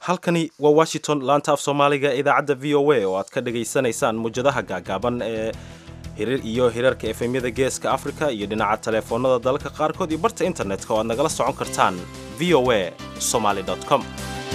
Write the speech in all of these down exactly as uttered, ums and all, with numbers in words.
halkani waa Washington laanta af Soomaaliga idaacadda V O A oo aad ka dhageysanaysaan mujadaha gaagaaban ee hirir iyo hirarka F M-yada Geeska Afrika iyo dhinaca telefoonada dalka qaarkood iyo barta internetka oo aad nagala socon kartaan v o a somali dot com.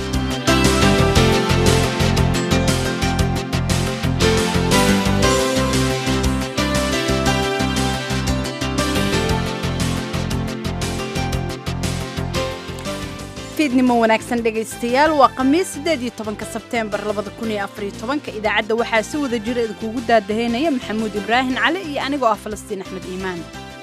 fiidnimo wanaagsan dhegaystayaal waa khamiis sideed iyo tobanka Sebteembar labada kun iyo afar iyo tobanka idaacadda waxaa si wada jir idinkugu daadaheynaya Maxamuud Ibraahin Cali iyo anigoo ah Falastiin Axmed Iimaan.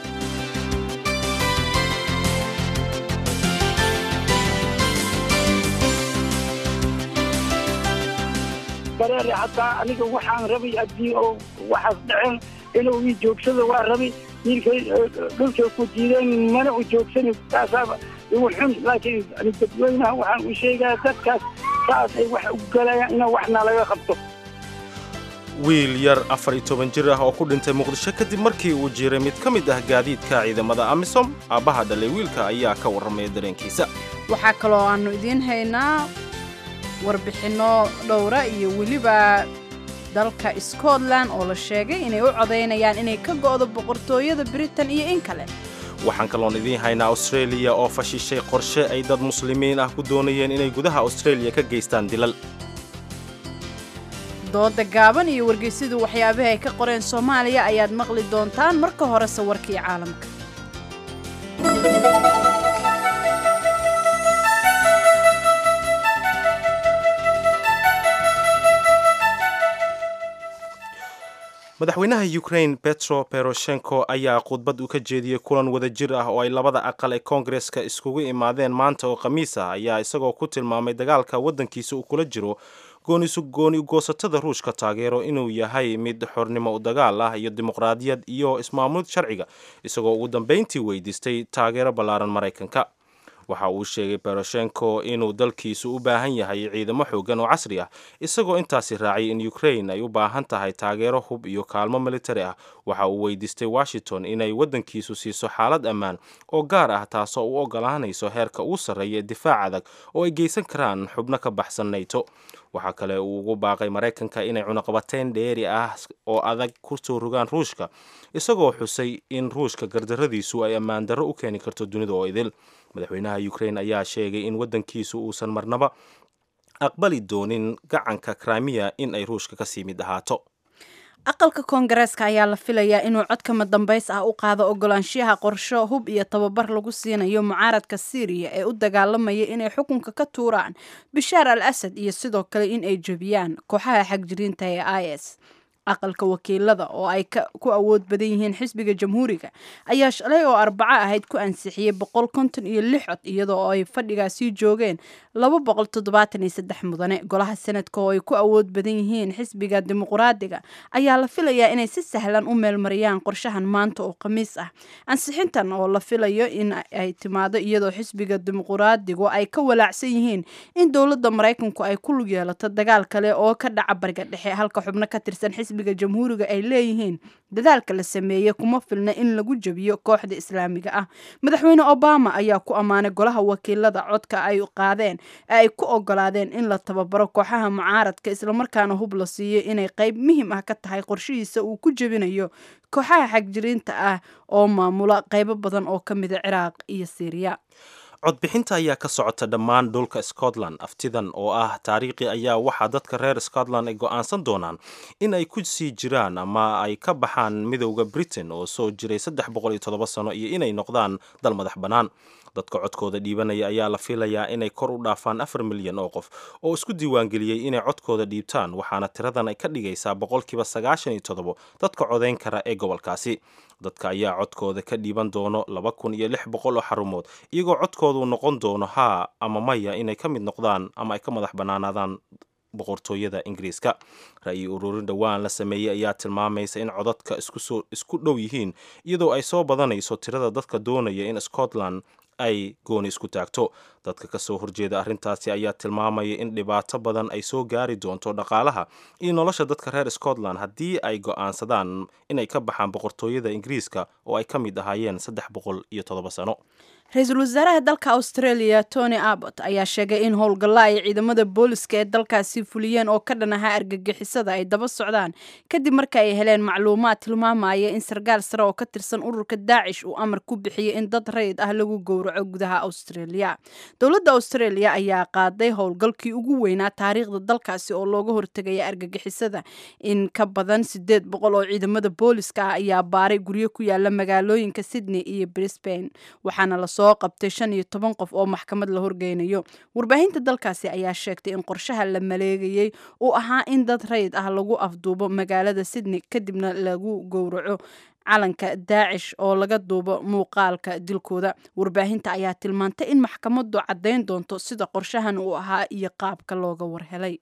bareeri hataa aniga waxaan rabay haddii oo waxaas dhaceen inuu ii joogsado waa rabay ninkay dhulka ku diideen mana u joogsani taasaaba wuxun laakiin dadweynaha waxaan u sheegaa dadkaas saas ay wax u galayaan in waxna laga qabto. wiil yar afar iyo toban jir ah oo ku dhintay Muqdisho kadib markii uu jiray mid ka mid ah gaadiidka ciidamada AMISOM aabaha dhalay wiilka ayaa ka warramay dareenkiisa. waxaa kaloo aanu idiin haynaa warbixino dhowra iyo weliba dalka Scotland oo la sheegay inay u codeynayaan inay ka go'do boqortooyada Britain iyo in kale. waxaan kaloon idiin haynaa Australia oo fashishay qorshe ay dad muslimiin ah ku doonayeen inay gudaha Australia ka geystaan dilal. dooda gaaban iyo wargeysyadu waxyaabaha ay ka qoreen Soomaaliya ayaad maqli doontaan marka hore sawirkii caalamka. madaxweynaha Ukraine Petro Poroshenko ayaa khudbad u ka jeediyay kulan wada jir ah oo ay labada aqal ee Congress-ka iskugu imaadeen maanta oo Khamiis ah ayaa isagoo ku tilmaamay dagaalka waddankiisa uu kula jiro goonisu gooni goosatada Ruushka taageero inuu yahay mid xornimo u dagaal ah iyo dimuqraadiyad iyo ismaamul sharciga isagoo ugu dambeyntii weydiistay taageero ballaaran Mareykanka. waxa uu sheegay Poroshenko inuu dalkiisu u baahan yahay ciidamo xooggan oo casri ah isagoo intaasi raacay in Ukraine ay u baahan tahay taageero hub iyo kaalmo military ah. waxa uu weydiistay Washington inay waddankiisu siiso xaalad ammaan oo gaar ah taasoo u ogolaanayso heerka ugu sarreeya difaac adag oo ay geysan karaan xubno ka baxsan NATO. waxaa kale uu ugu baaqay Mareykanka inay cunaqabateyn dheeri ah oo adag ku soo rogaan Ruushka isagoo xusay in Ruushka gardaradiisu ay ammaan darro u keeni karto dunida oo idil. madaxweynaha Ukraine ayaa sheegay in waddankiisu uusan marnaba aqbali doonin gacanka Crimea in ay Ruushka ka sii mid ahaato. aqalka Koongareeska ayaa la filayaa inuu codkama dambays ah u qaado ogolaanshiyaha qorsho hub iyo tababar lagu siinayo mucaaradka Syria ee u dagaalamaya inay xukunka ka tuuraan Bashar al-Assad iyo sidoo kale in ay jabiyaan kooxaha xagjiriinta ee I S. aqalka wakiilada oo ay ku awood badan yihiin xisbiga jamhuuriga ayaa shalay oo arbaco ahayd ku ansixiyay boqol konton iyo lix cod iyadoo ay fadhigaasi joogeen laba boqol toddobaatan iyo saddex mudane. golaha sanadka oo ay ku awood badan yihiin xisbiga dimuqraadiga ayaa la filayaa inay si sahlan u meelmariyaan qorshahan maanta oo Khamiis ah. ansixintan oo la filayo in ay timaado iyadoo xisbiga dimuqraadigu ay ka walaacsan yihiin in dowladda Mareykanku ay ku lug yeelato dagaal kale oo ka dhaca bariga dhexe halka xubno ka tirsan xisbiga jamhuuriga ay leeyihiin dadaalka la sameeyay kuma filna in lagu jabiyo kooxda islaamiga ah. madaxweyne Obama ayaa ku amaanay golaha wakiilada codka ay qaadeen ee ay ku ogolaadeen in la tababaro kooxaha mucaaradka isla markaana hub la siiyo inay qayb muhiim ah ka tahay qorshihiisa uu ku jabinayo kooxaha xagjiriinta ah oo maamula qaybo badan oo ka mid ah Ciraaq iyo Syria. codbixinta ayaa ka socota dhammaan dhulka Scotland. aftidan oo ah taariikhi ayaa waxaa dadka reer Scotland ay go'aansan doonaan in ay ku sii jiraan ama ay ka baxaan midowda Britain oo soo jiray saddex boqol iyo toddoba sano iyo inay noqdaan dal madax bannaan. dadka codkooda dhiibanaya ayaa la filayaa inay kor u dhaafaan afar milyan oo qof oo isku diiwaangeliyey inay codkooda dhiibtaan waxaana tiradan ay ka dhigaysaa boqolkiiba sagaashan iyo toddobo dadka codeyn kara ee gobolkaasi. dadka ayaa codkooda ka dhiiban doono laba kun iyo lix boqol oo xarumood iyagoo codkoodu noqon doono haa ama maya inay ka mid noqdaan ama ay ka madax bannaanaadaan boqortooyada Ingiriiska. ra'yi ururin dhawaan la sameeyay ayaa tilmaamaysa in codadka isku soo isku dhow yihiin iyadoo ay soo badanayso tirada dadka doonaya in Scotland ay gooni isku taagto. dadka ka soo horjeeda arrintaasi ayaa tilmaamaya in dhibaato badan ay soo gaari doonto dhaqaalaha iyo nolosha dadka reer Scotland haddii ay go'aansadaan inay ka baxaan boqortooyada Ingiriiska oo ay ka mid ahaayeen saddex boqol iyo toddoba sano. ra-iisul wasaaraha dalka Australia Tony Abbott ayaa sheegay in howlgalla ay ciidamada booliska ee dalkaasi fuliyeen oo ka dhan ahaa argagixisada ay daba socdaan kadib marka ay heleen macluumaad tilmaamaya in sargaal sare oo ka tirsan ururka Daesh uu amar ku bixiyay in dad rayid ah lagu gowraco gudaha Australia. dowladda Australia ayaa qaaday howlgalkii ugu weynaa taariikhda dalkaasi oo looga hortagaya argagixisada. in ka badan sideed boqol oo ciidamada booliska ah ayaa baaray guryo ku yaala magaalooyinka Sydney iyo Brisbane, waxaana la soo qabtay shan iyo toban qof oo maxkamad la horgeynayo. warbaahinta dalkaasi ayaa sheegtay in qorshaha la maleegayay uu ahaa in dad rayid ah lagu afduubo magaalada Sydney kadibna lagu gowraco calanka Daesh oo laga duubo muuqaalka dilkooda. warbaahinta ayaa tilmaantay in maxkamaddu caddayn doonto sida qorshahan uu ahaa iyo qaabka looga warhelay.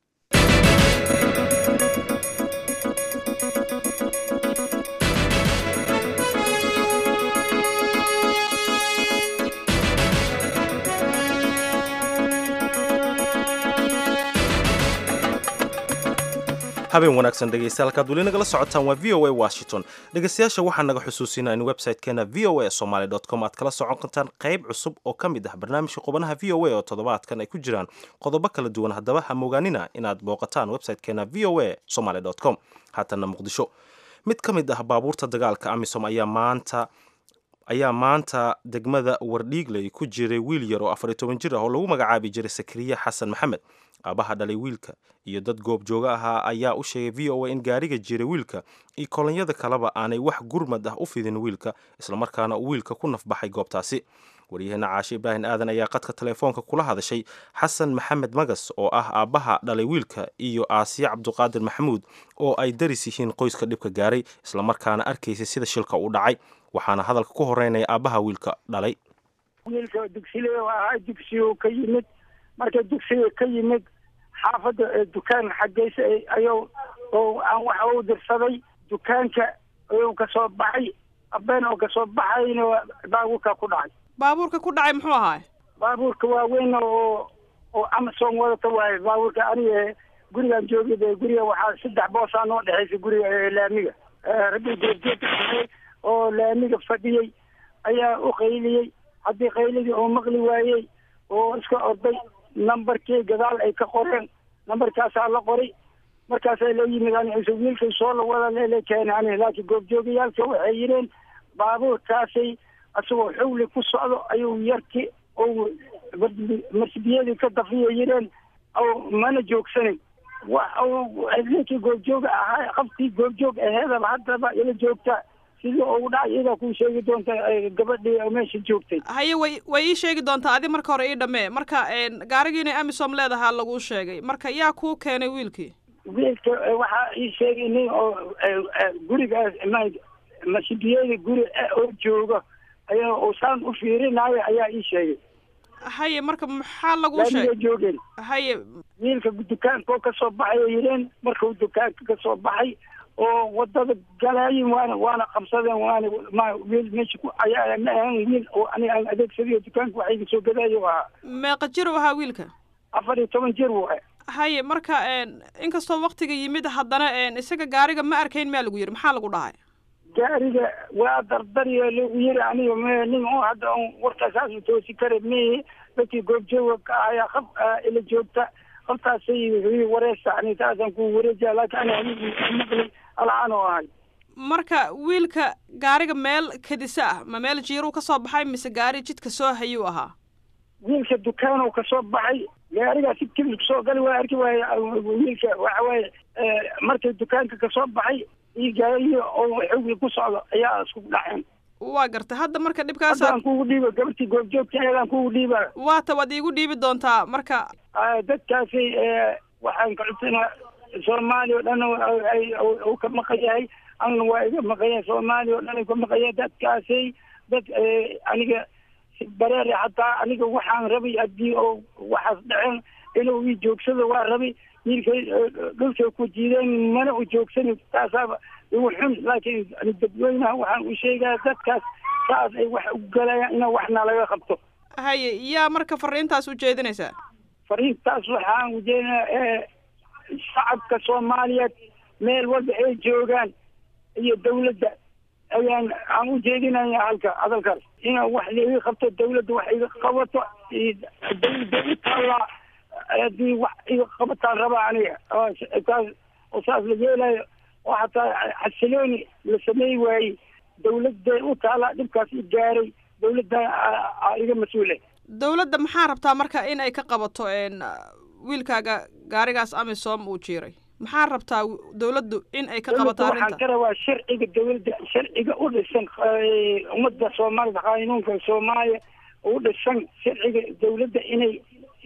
habeen wanaagsan dhegeystayaal halkaad weli nagala socotaan waa v o a Washington. dhegeystayaasha waxaan naga xusuusinaa in website-keena v o a somali dot com aad kala socon kartaan qayb cusub oo ka mid ah barnaamijka qubanaha v o a oo toddobaadkan ay ku jiraan qodobo kala duwan. haddaba ha moogaanina inaad booqataan website-keena v o a somali dot com. haatana Muqdisho, mid ka mid ah baabuurta dagaalka Amisom ayaa maanta ayaa maanta degmada Wardhiigley ku jiray wiil yar oo afar iyo toban jir ah oo lagu magacaabi jiray Sakariya Xasan Maxamed. aabaha dhalay wiilka iyo dad goob jooga ahaa ayaa u sheegay v o a in gaariga jiray wiilka iyo kolonyada kaleba aanay wax gurmad ah u fidin wiilka, isla markaana uu wiilka ku nafbaxay goobtaasi. waryaheena Caashe Ibraahin Aadan ayaa qadka telefoonka kula hadashay Xasan Maxamed Magas oo ah aabaha dhalay wiilka iyo Aasiya Cabduqaadir Maxamuud oo ay daris yihiin qoyska dhibka gaaray, isla markaana arkaysay sida shilka u dhacay. waxaana hadalka ku horeynaya aabaha wiilka dhalay. wiilka dugsiga waa dugsiga ka yimid marka dugsiga ka yimid xaafadda dukaan xaggeisa ayuu oo aan wax u dirsaday dukaanka ayuu ka soo baxay abeen oo ka soo baxayna baabuurka ku dhacay. baabuurka ku dhacay muxuu ahaa? baabuurka waa weyn oo oo Amazon wadata waay. baabuurka aniga gurigaan joogay guriga waxaa saddex boos aan noo dhexaysay guriga laamiga rabbi jeedjeed oo laamiga fadhiyay ayaa u qayliyay. haddii qayligii oo maqli waayey oo iska orday nambarkii gadaal ay ka qoreen nambarkaasaa la qoray. markaasay la yimid aniisa wiilkay soo la wada leele keenaan laakiin goobjoogayaalka waxay yidheen baabuurkaasay asagoo xawli ku socdo ayuu yarki oo marsibiyadii ka dafiya yidheen oo mana joogsanin. ninkii goobjooga ahaa qabtii goobjoog aheedaba haddaba ila joogta sidii ugu dhacay iyadaa kuu sheegi doonta gabadhii meesha joogtay. haye way way ii sheegi doontaa adi marka hore ii dhammee. marka gaarigii inay Amisom leedahaa laguu sheegay, marka yaa kuu keenay wiilkii? wiilka waxaa ii sheegay nin oo gurigaas masibiyada guri oo jooga ayaa usaan u fiirinayo ayaa ii sheegay. haye marka maxaa laguu sheegay? joogeen haye wiilka dukaanka ka soo baxay yireen markuu dukaanka ka soo baxay oo wadada galaayin waana waana qabsadeen waana ma wiil meesha ku ayaa ma ahan wiil oo aniga aan adeegsadiyo dukaanka waxay iga soo gadaayo waa meeqa jir ahaa wiilka? afar iyo toban jir waa. haye marka inkastoo waqtiga yimid haddana isaga gaariga ma arkayn maa lagu yiri, maxaa lagu dhahay? gaariga waa dardariyo lagu yiri aniga ma nin oo hadda warkaasaas toosi kare me dadkii goobjooga ka ayaa qab ila joogta qabtaasay wareesta aniga taasan ku wareejaa laakiin aniga maqli alaan oo ahay. marka wiilka gaariga meel kadisa ah ma meel jiiruu ka soo baxay mise gaari jidka soo hayuu ahaa? wiilka dukaanuu ka soo baxay gaarigaa si kibir kusoo gali waa arki waaye wiilka waxa waaye markay dukaanka ka soo baxay iyo gaariyo oo xawli ku socdo ayaa isku dhaceen. waa gartay. hadda marka dhibkaas aan kugu dhiiba gabartii goobjoogtaeedaan kugu dhiiba. waata waad iigu dhiibi doontaa. marka dadkaasi waxaan ka codsanaa Soomaaliya oo dhan ay uu ka maqan yahay anna waa iga maqan yahay Soomaaliya oo dhan ay ka maqan yahay dadkaasi dad aniga bareer hataa aniga waxaan rabay haddii oo waxaas dhaceen inuu ii joogsado waa rabay wiilkay dhulkay ku jiideen mana u joogsanin taasaaba igu xun. laakiin dadweynaha waxaan u sheegaa dadkaas saas ay wax u galayaan ina waxna laga qabto. haye yaa marka fariintaas u jeedinaysaa? fariintaas waxaan ujeedinaa shacabka Soomaaliyeed meel walba ay joogaan iyo dawladda ayaan aan u jeedinayaa halka hadalkaas ina wax laga qabto, dawladda wax iga qabato, dawladda itala hadii wax iga qabataan rabaa aniga taas oo saas la yeelayo oo hataa xasilooni la sameey waayey dawladda u taala dhibkaas i gaaray dawladda iga mas-uule. dawladda maxaa rabtaa marka in ay ka qabato wiilkaaga gaarigaas amisom uu jiiray? maxaa rabtaa dawladdu in ay ka qabato arrinta? waxaan ka rabaa sharciga dawladda, sharciga u dhisan ummadda Soomaalida, qaanuunka Soomaaliya u dhisan sharciga dawladda inay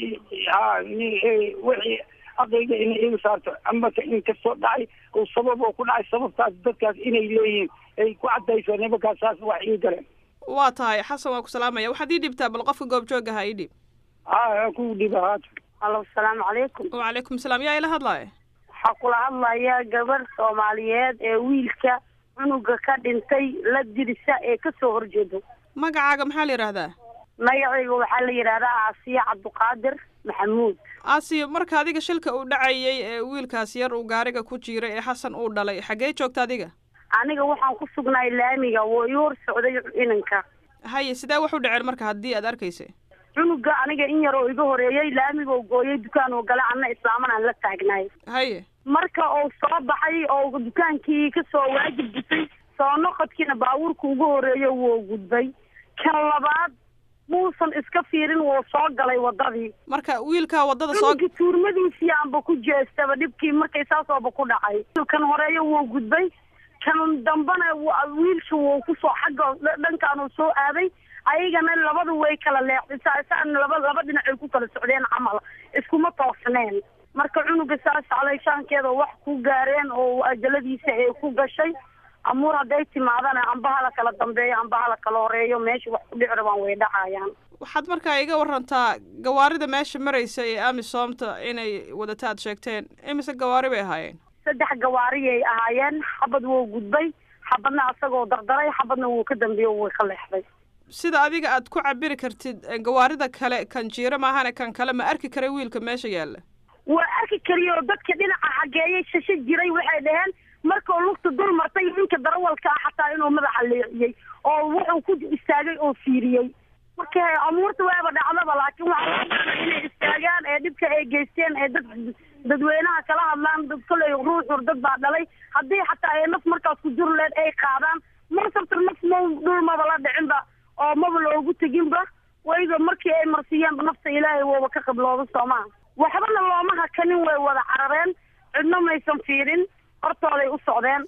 wixii aqayga inay iga saarto ama in kastoo dhacay oo sabab oo ku dhacay sababtaas dadkaas inay leeyihiin ay ku cadayso nimankaas saas wax ii galeen. waa tahay xasan, waa ku salaamaya. waxaad ii dhibtaa bal qofka goobjooga ha ii dhib. haa ku dhiba haata. allo salaamu calaykum. wacalaykum salaam. yaa ila hadlaaya? waxaa kula hadlaya gabar Soomaaliyeed ee wiilka cunuga ka dhintay la dirisa ee kasoo horjeedo. magacaaga maxaa la yidhaahdaa? magacayga waxaa la yidhahdaa Aasiya Cabdiqaadir Maxamuud. Aasiya, marka adiga shilka uu dhacayay ee wiilkaas yar uu gaariga ku jiiray ee xasan uu dhalay, xaggee joogta adiga? aniga waxaan ku sugnaay laamiga woo ii hor socday inanka. haye sidee wax u dhaceen marka haddii aad arkaysay? cunuga aniga in yar oo iga horeeyay laamiga oo gooyay dukaan oo gala anna islaaman aan la taagnaay. haye marka uu soo baxay oo dukaankii kasoo waajib gutay soo noqodkiina baabuurka ugu horeeyo wuu gudbay. kan labaad muusan iska fiirin wuu soo galay wadadii. marka wiilkaa wadada soo tuurmadiisii aanba ku jeestaba dhibkii markay saasooba ku dhacay. kan horeeyo wuu gudbay, kan dambana wiilka wuu kusoo xagga dhankaanuu soo aaday. ayagana labada way kala leexday saan laba laba dhinacay ku kala socdeen camal iskuma toosneen. marka cunuga saas calayshaankeeda wax ku gaareen oo ajaladiisa ay ku gashay. amuur hadday timaadana amba hala kala dambeeyo amba hala kala horeeyo meesha wax ku dhici rabaan way dhacayaan. waxaad markaa iga warantaa gawaarida meesha maraysa ee amisomta inay wadata aad sheegteen, imise gawaari bay ahaayeen? saddex gawaariyay ahaayeen. xabad wuu gudbay, xabadna asagoo dardaray, xabadna wuu ka dambeeyo way ka leexday. sida adiga aad ku cabiri kartid gawaarida kale kan jiira maahane kan kale ma arki karay wiilka meesha yaalla? waa arki kariyoo dadka dhinaca xageeyay shasho jiray waxay dhaheen markuu lugta dul martay ninka darawalka ah xataa inuu madaxa leexiyey oo wuxuu ku istaagay oo fiiriyey. marka amuurta waaba dhacdaba, laakiin waxaa loo baahnaa inay istaagaan ee dhibka ay geysteen ee dad dadweynaha kala hadlaan. dad koley ruuxur dad baa dhalay haddii xataa ay naf markaas ku jur leed ay qaadaan marsabta naf ma dhulmaba la dhicinba oo maba loogu teginba. wayba markii ay marsiiyeenba nafta ilaahay wooba ka qablooda soomaa. waxbana looma hakanin, way wada carareen, cidna maysan fiirin, hortooday u socdeen.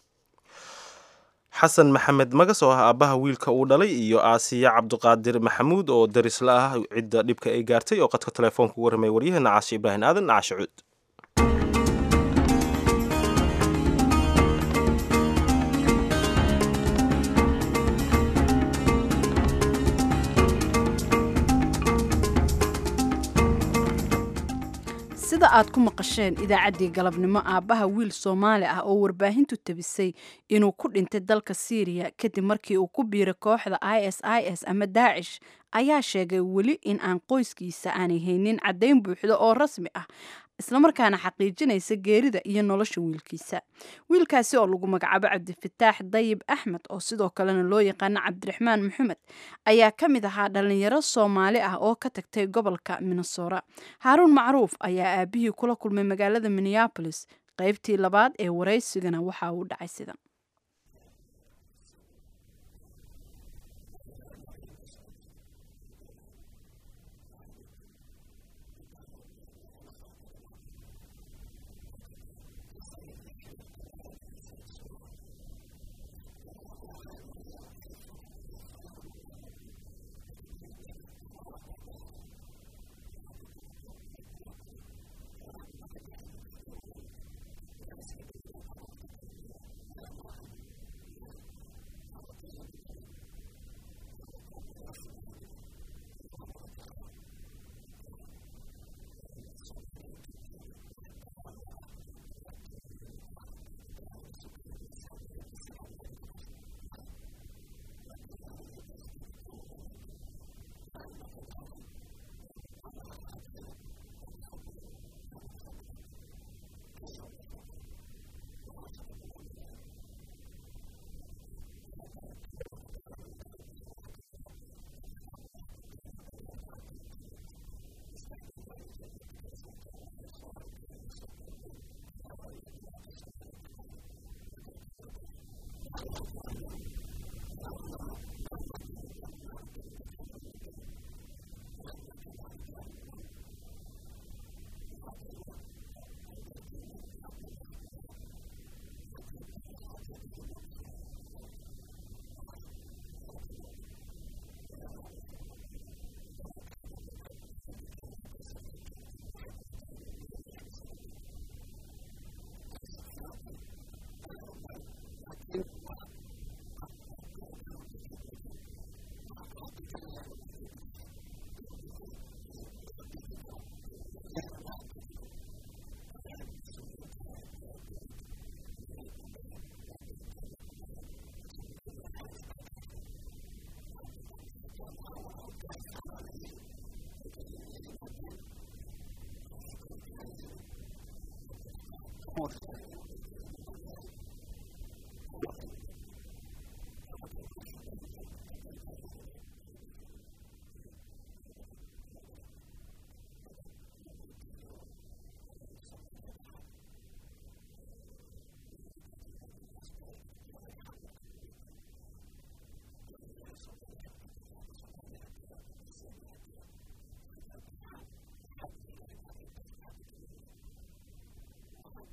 xasan maxamed magas oo ah aabbaha wiilka uu dhalay iyo Aasiya Cabdiqaadir Maxamuud oo darisla ah cidda dhibka ay gaartay oo qadka telefoonka ugu warramay waryaheena Caashi Ibraahin Aadan Caashi Cuud. sida aad ku maqasheen idaacaddii galabnimo, aabbaha wiil Soomaali ah oo warbaahintu tabisay inuu ku dhintay dalka Syria kadib markii uu ku biiray kooxda I S I S ama Daacish ayaa sheegay weli in aan qoyskiisa aanay haynin caddayn buuxda oo rasmi ah islamarkaana xaqiijinaysa geerida iyo nolosha wiilkiisa. wiilkaasi oo lagu magacaabo Cabdifataax Dayib Axmed oo sidoo kalena loo yaqaano Cabdiraxmaan Maxamed ayaa ka mid ahaa dhalinyaro Soomaali ah oo ka tagtay gobolka Minnesota. Haaruun Macruuf ayaa aabihii kula kulmay magaalada Minneapolis. qaybtii labaad ee waraysigana waxa uu dhacay sidan.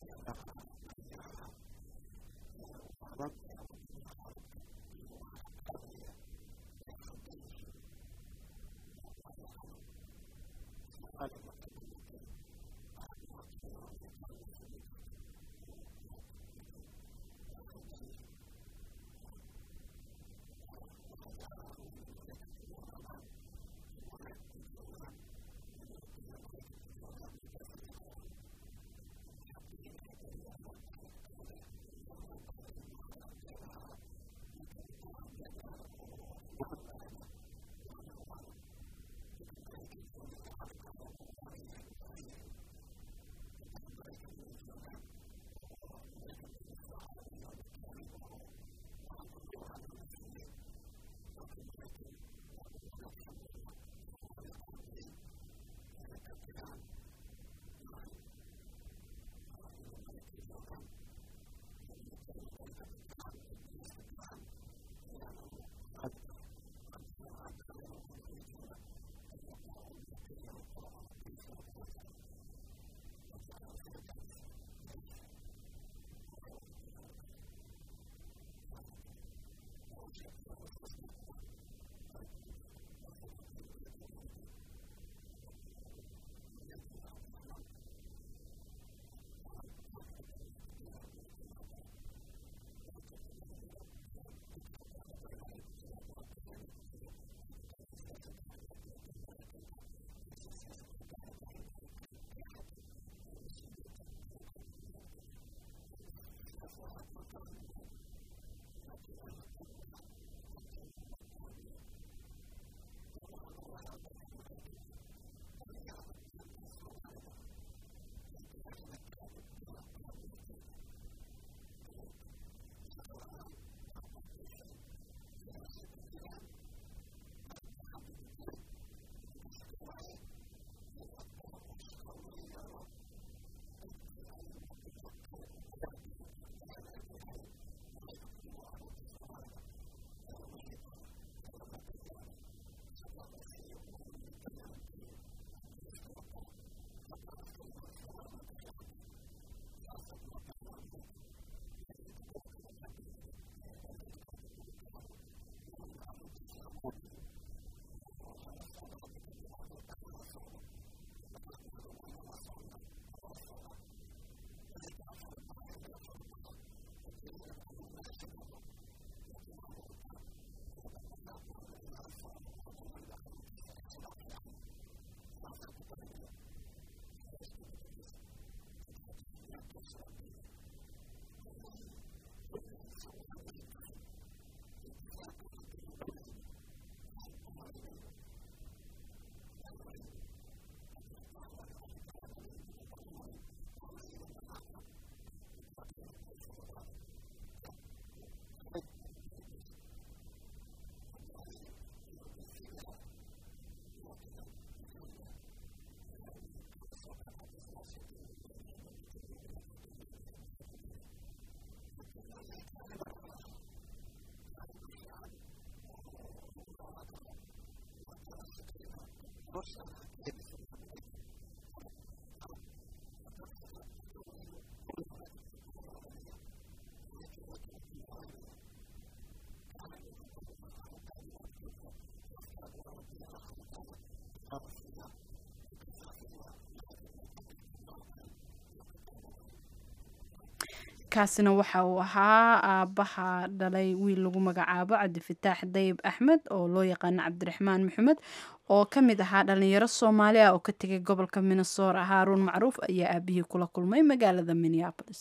kaasina waxa uu ahaa aabbaha dhalay wiil lagu magacaabo cabdifataax dayib axmed oo loo yaqaano cabdiraxmaan maxamed oo ka mid ahaa dhalinyaro soomaali ah oo ka tegay gobolka minnesota. haaruun macruuf ayaa aabihii kula kulmay magaalada minneapolis.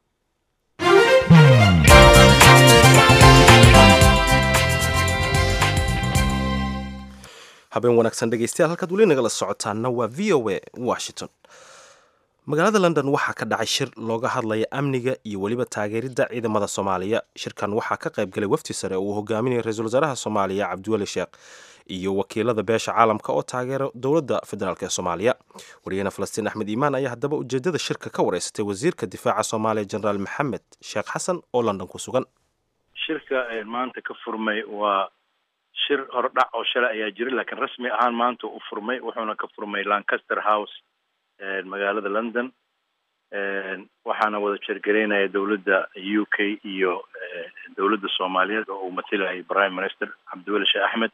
habeen wanaagsan dhegeystayaal, halkaad weli nagala socotaana waa v o a washington. magaalada london waxaa ka dhacay shir looga hadlaya amniga iyo weliba taageeridda ciidamada soomaaliya. shirkan waxaa ka qayb galay wafdi sare oo uu hogaaminaya ra-iisul wasaaraha soomaaliya cabdiweli sheekh iyo wakiilada beesha caalamka oo taageera dowladda federaalk ee soomaaliya. wariyahena falastiin axmed iimaan ayaa haddaba ujeedada shirka ka wareysatay wasiirka difaaca soomaaliya jenaraal maxamed sheekh xasan oo london ku sugan. shirka maanta ka furmay waa shir hordhac oo shalay ayaa jiray, laakiin rasmi ahaan maanta u furmay wuxuuna ka furmay lancaster house magaalada london. waxaana wada jeergaraynaya dowladda u k iyo dowladda soomaaliyeed oo uu matilayay prime minister cabdiweli sheekh axmed.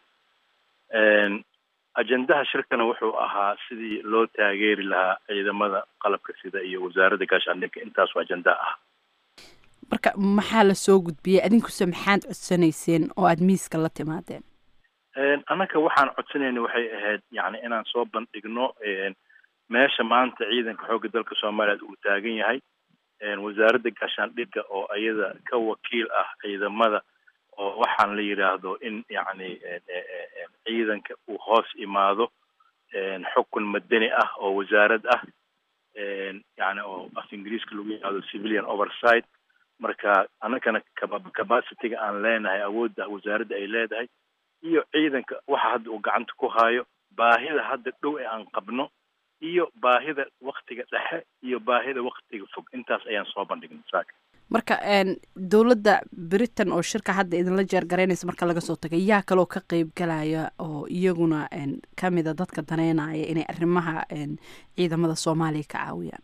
ajendaha shirkana wuxuu ahaa sidii loo taageeri lahaa ciidamada qalabka sida iyo wasaaradda gaashaandhigga. intaas waa ajenda ah. marka maxaa la soo gudbiyey adinkuse maxaad codsanayseen oo aada miiska la timaadeen? annaka waxaan codsanayna waxay ahayd yani inaan soo bandhigno meesha maanta ciidanka xoogga dalka soomaaliyeed uu taagan yahay, wasaaradda gaashaandhigga oo iyada ka wakiil ah ciidamada, oo waxaan la yidhaahdo in yani ciidanka uu hoos imaado xukun madani ah oo wasaarad ah, yani oo af ingiriiska lagu yidhaahdo civilian oversight. marka annagana capacity-ga aan leenahay, awoodda wasaaradda ay leedahay iyo ciidanka waxa hadda uu gacanta ku hayo, baahida hadda dhow ee aan qabno iyo baahida waktiga dhexe iyo baahida waktiga fog, intaas ayaan soo bandhignay saaka. marka dowladda Britain oo shirka hadda idinla jeergaraynaysa marka laga soo tagay, yaa kaloo ka qayb galaya oo iyaguna kamida dadka daneynaya inay arrimaha ciidamada Soomaaliya ka caawiyaan?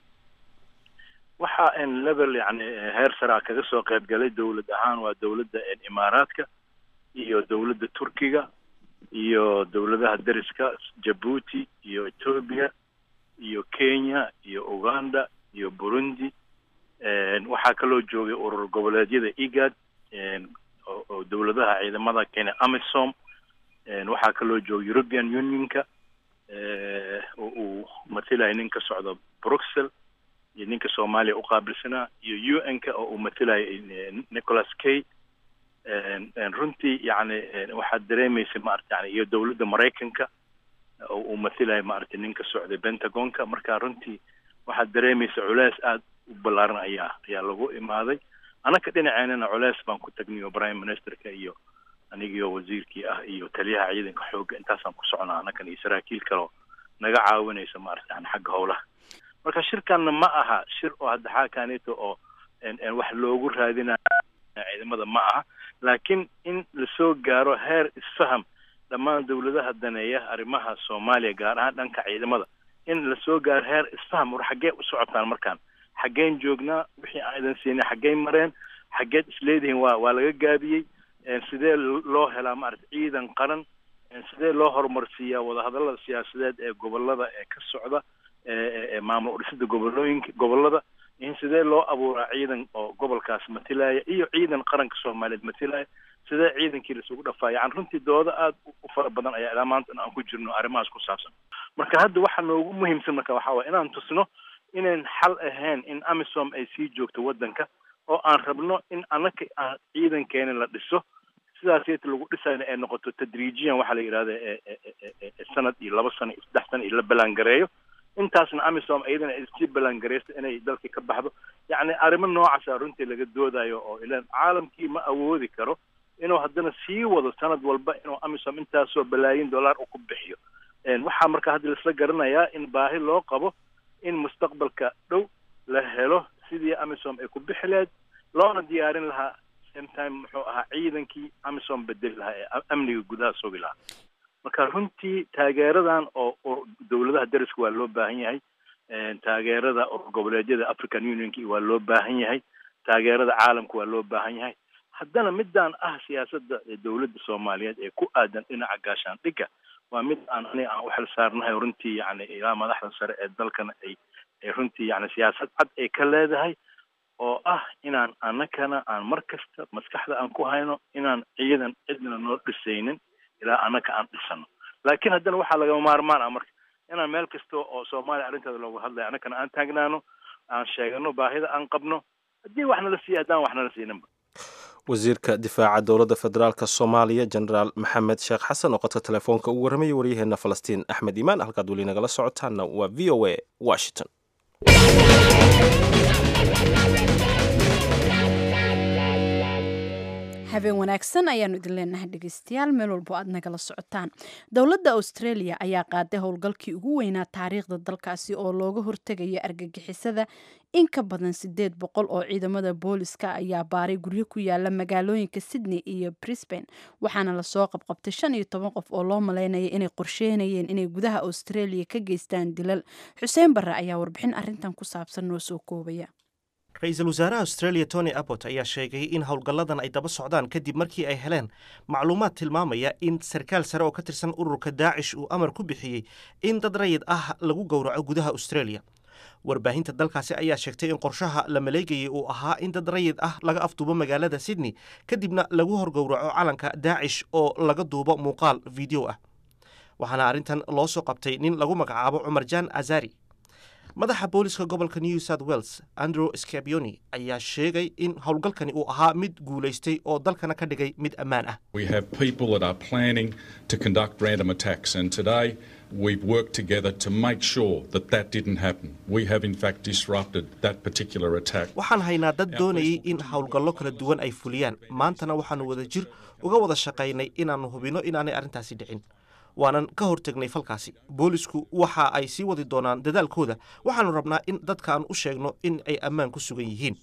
waxa in level yani heer sare kaga soo qayb galay dowlad ahaan waa dowladda Imaaraadka iyo dowladda Turkiga iyo dowladaha dariska Djibouti iyo Ethiopia iyo Kenya iyo Uganda iyo Burundi. waxaa kaloo joogay urur goboleedyada IGAD oo dowladaha ciidamada Kenya AMISOM. waxaa kaloo joogay European Unionka oo uu matalay nin ka socda Brussels iyo ninka Soomaaliya u qaabilsanaa iyo U N-ka oo uu matalay Nicholas K. runtii yani waxaad dareemaysa maaragtay yani iyo dowladda Mareykanka oo uu matalay maaragtay ninka socday Pentagonka. marka runtii waxaad dareemaysa culays aad u ballaaran ayaa ayaa lagu imaaday. annaka dhinaceennana culays baan ku tagnay prime ministerka iyo anigiyo wasiirkii ah iyo taliyaha ciidanka xoogga, intaasaan ku soconaa annakan iyo saraakiil kaloo naga caawinaysa maaragtay yani xagga howlaha. marka shirkanna ma aha shir oo hadda xaakaanito oo wax loogu raadinayo ciidamada ma aha, laakiin in lasoo gaaro heer isfaham dhammaan dowladaha daneeya arrimaha Soomaaliya gaar ahaan dhanka ciidamada, in lasoo gaaro heer isfaham war xaggee u socotaan markaan, xaggeen joognaa, wixii aan idin siinay xaggeen mareen, xaggeed isleedihiin waa waa laga gaabiyey, sidee loo helaa maaragtay ciidan qaran, sidee loo horumarsiiyaa wadahadallada siyaasadeed ee gobolada ee ka socda ee maamul u dhisida gobolooyinka gobolada, in sidee loo abuuraa ciidan oo gobolkaas matalaya iyo ciidan qaranka Soomaaliyeed matalaya, sidee ciidankii la isugu dhafaa. yani runtii dooda aad u fara badan ayaa ilaa maanta aan ku jirno arrimahaas ku saabsan. marka hadda waxa noogu muhiimsan marka waxaa waye inaan tusno inayn xal ahayn in AMISOM ay sii joogto waddanka, oo aan rabno in annaka aan ciidankeena la dhiso, sidaas yeet lagu dhisayna ay noqoto tadriijiyan waxaa la yidhahda sanad iyo laba sano iyo saddex sano iyo la ballaangareeyo. intaasna AMISOM iyadana ay sii ballaangareysto inay dalkii ka baxdo. yacni arrimo noocaasa runtii laga doodayo oo ilaan caalamkii ma awoodi karo inuu haddana sii wado sanad walba inuu AMISOM intaasoo balaayin dollar u ku bixiyo. waxaa marka hadda laisla garanayaa in baahi loo qabo in mustaqbalka dhow la helo sidii AMISOM ay ku bixi lahayd, loona diyaarin lahaa same time muxuu ahaa ciidankii AMISOM bedeli lahaa ee amniga gudaha sugi lahaa. marka runtii taageeradan oo dowladaha dariska waa loo baahan yahay, taageerada goboleedyada African Unionki waa loo baahan yahay, taageerada caalamka waa loo baahan yahay. haddana midaan ah siyaasadda dowladda Soomaaliyeed ee ku aadan dhinaca gaashaandhigga waa mid aan aniga aan u xil saarnahay runtii yani ilaa madaxda sare ee dalkana ay runtii yani siyaasad cad ay ka leedahay oo ah inaan annakana aan mar kasta maskaxda aan ku hayno inaan ciidan cidna noo dhisaynin ilaa annaka aan dhisano. laakiin haddana waxaa lagama maarmaan ah marka inaan meel kasta oo Soomaaliya arrinteeda loogu hadlayo annakana aan taagnaano, aan sheegano baahida aan qabno, haddii waxna la siiya haddaan waxna la siininba. wasiirka difaaca dowladda federaalka Soomaaliya Generaal Maxamed Sheekh Xasan oo qadka telefoonka ugu warramay waryaheena Falastiin Axmed Imaan. halkaad weli nagala socotaana waa V O A Washington. habeen wanaagsan ayaanu idin leenahay dhegeystayaal meel walbo aad nagala socotaan dowladda australia ayaa qaaday howlgalkii ugu weynaa taariikhda dalkaasi oo looga hortegaya argagixisada in ka badan sideed boqol oo ciidamada booliska ayaa baaray guryo ku yaala magaalooyinka Sydney iyo Brisbane waxaana lasoo qabqabtay shan iyo toban qof oo loo maleynaya inay qorsheynayeen inay gudaha Australia ka geystaan dilal. Xuseen Barre ayaa warbixin arrintan ku saabsan noo soo koobaya. ra-iisul wasaaraha Australia Tony Abbott ayaa sheegay in howlgalladan ay daba socdaan kadib markii ay heleen macluumaad tilmaamaya in sarkaal sare oo ka tirsan ururka Daacish uu amar ku bixiyey in dad rayid ah lagu gowraco gudaha Australia. warbaahinta dalkaasi ayaa sheegtay in qorshaha la maleegayay uu ahaa in dad rayid ah laga afduubo magaalada Sydney kadibna lagu horgowraco calanka Daacish oo laga duubo muuqaal video ah. waxaana arrintan loo soo qabtay nin lagu magacaabo Cumar Jan Azari. madaxa booliska gobolka New South Wales Andrew Scabioni ayaa sheegay in howlgalkani uu ahaa mid guulaystay oo dalkana ka dhigay mid ammaan ah. We have people that are planning to conduct random attacks and today we've worked together to make sure that that didn't happen. We have in fact disrupted that particular attack. Waxaan haynaa dad doonayay in howlgallo kala duwan ay fuliyaan. Maantana waxaanu wada jir uga wada shaqaynay inaanu hubino inaanay arrintaasi dhicin. waanan ka hortagnay falkaasi. boolisku waxa ay sii wadi doonaan dadaalkooda waxaanu rabnaa in dadka aan u sheegno in ay ammaan ku sugan yihiin.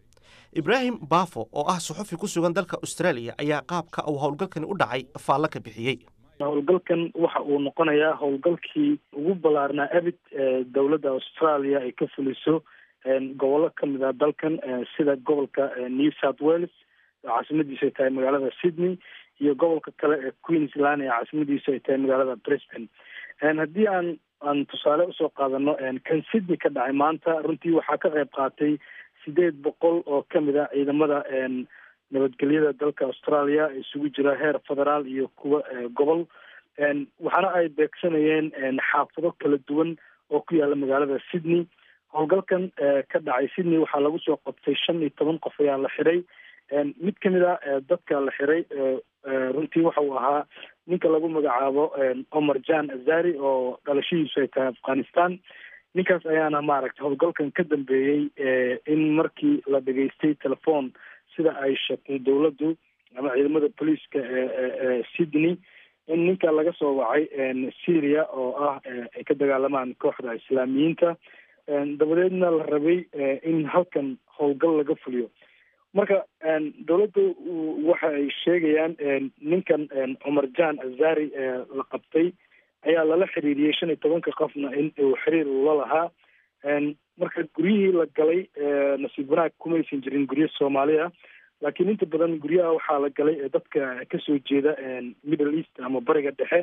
Ibrahim Bafo oo ah suxufi ku sugan dalka Australia ayaa qaabka uu howlgalkani u dhacay faalla ka bixiyey. howlgalkan waxa uu noqonayaa howlgalkii ugu ballaarnaa abid dowladda Australia ay ka fuliso gobollo ka mid ah dalkan sida gobolka New South Wales caasimadiisu ay tahay magaalada Sydney iyo gobolka kale ee Queensland ee caasimadiisu ay tahay magaalada Brisbane. haddii aan aan tusaale usoo qaadano kan Sydney ka dhacay maanta runtii waxaa ka qayb qaatay sideed boqol oo ka mid ah ciidamada nabadgelyada dalka Australia isugu jira heer federaal iyo kuwa gobol waxaana ay beegsanayeen xaafado kala duwan oo ku yaala magaalada Sydney. howlgalkan ka dhacay Sydney waxaa lagu soo qabtay shan iyo toban qof ayaa la xiray. mid ka mid ah dadka la xiray runtii waxa uu ahaa ninka lagu magacaabo Cumar Jan Azari oo dhalashadiisu ay tahay Afghanistan. ninkaas ayaana maaragtay howlgalkan ka dambeeyey in markii la dhageystay telefoon sida ay sheegtay dowladdu ama ciidamada booliiska ee Sydney in ninka laga soo wacay Syria oo ah ay ka dagaalamaan kooxda islaamiyiinta dabadeedna la rabay in halkan howlgal laga fuliyo. marka dowladdu waxa ay sheegayaan ninkan Cumar Jan Azari la qabtay ayaa lala xiriiriyey shan iyo tobanka qofna in uu xiriir la lahaa. marka guryihii la galay nasiib wanaag kumaysan jirin guryo Soomaali ah laakiin inta badan guryaha waxaa la galay dadka kasoo jeeda Middle East ama bariga dhexe.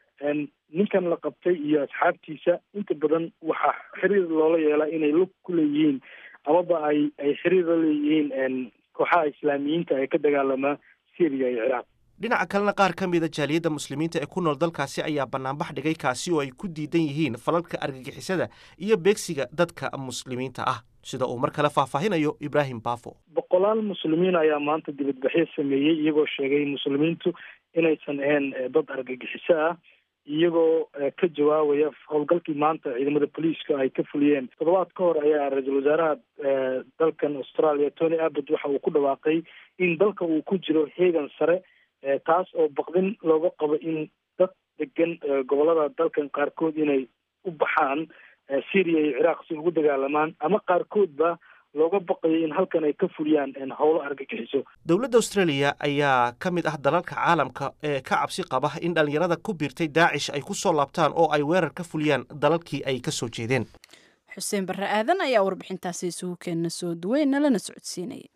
ninkan la qabtay iyo asxaabtiisa inta badan waxaa xiriir loola yeelaa inay lug ku leeyihiin amaba ay ay xiriir la leeyihiin kooxaha islaamiyiinta ee ka dagaalama Syria iyo Iraq. dhinaca kalena qaar ka mid ah jaaliyadda muslimiinta ee ku nool dalkaasi ayaa banaanbax dhigay kaasi oo ay ku diidan yihiin falalka argagixisada iyo beegsiga dadka muslimiinta ah sida uu mar kale faahfaahinayo Ibrahim Bafo. boqolaal muslimiin ayaa maanta dibadbaxyo sameeyey iyagoo sheegay muslimiintu inaysan ahayn dad argagixiso ah iyagoo ka jawaabaya howlgalkii maanta ciidamada booliiska ay ka fuliyeen. toddobaad ka hor ayaa ra-iisul wasaaraha dalkan Australia Tony Abbott waxa uu ku dhawaaqay in dalka uu ku jiro heegan sare taas oo baqdin looga qabo in dad degan gobolada dalkan qaarkood inay u baxaan Syria iyo Iraq si ugu dagaalamaan ama qaarkoodba looga baqayo in halkan ay ka fuliyaan howlo argagixiso. dowladda Australia ayaa ka mid ah dalalka caalamka ee ka cabsi qaba in dhalinyarada ku biirtay Daacish ay ku soo laabtaan oo ay weerar ka fuliyaan dalalkii ay ka soo jeedeen. Xuseen Barre Aadan ayaa warbixintaasi isugu keenna soo duweyna lana socodsiinayay.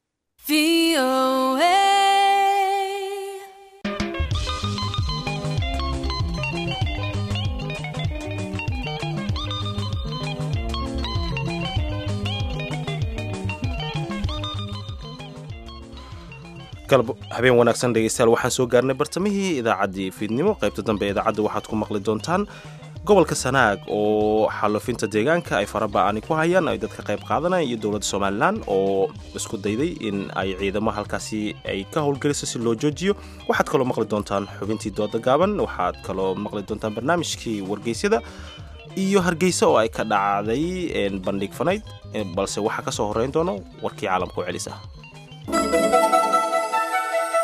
habeen wanaagsan dhegeystayaal waxaan soo gaarnay bartamihii idaacaddii fiidnimo qaybta dambe idaacadda waxaad ku maqli doontaan gobolka Sanaag oo xalufinta deegaanka ay faraba'ani ku hayaan ay dadka qayb qaadanayaan iyo dowladda Soomaaliland oo isku dayday in ay ciidamo halkaasi ay ka howlgeliso si loo joojiyo. waxaad kaloo maqli doontaan xubintii dooda gaaban waxaad kaloo maqli doontaan barnaamijkii wargeysyada iyo Hargeysa oo ay ka dhacday bandhig fanayd balse waxa ka soo horeyn doono warkii caalamka oo celis ah.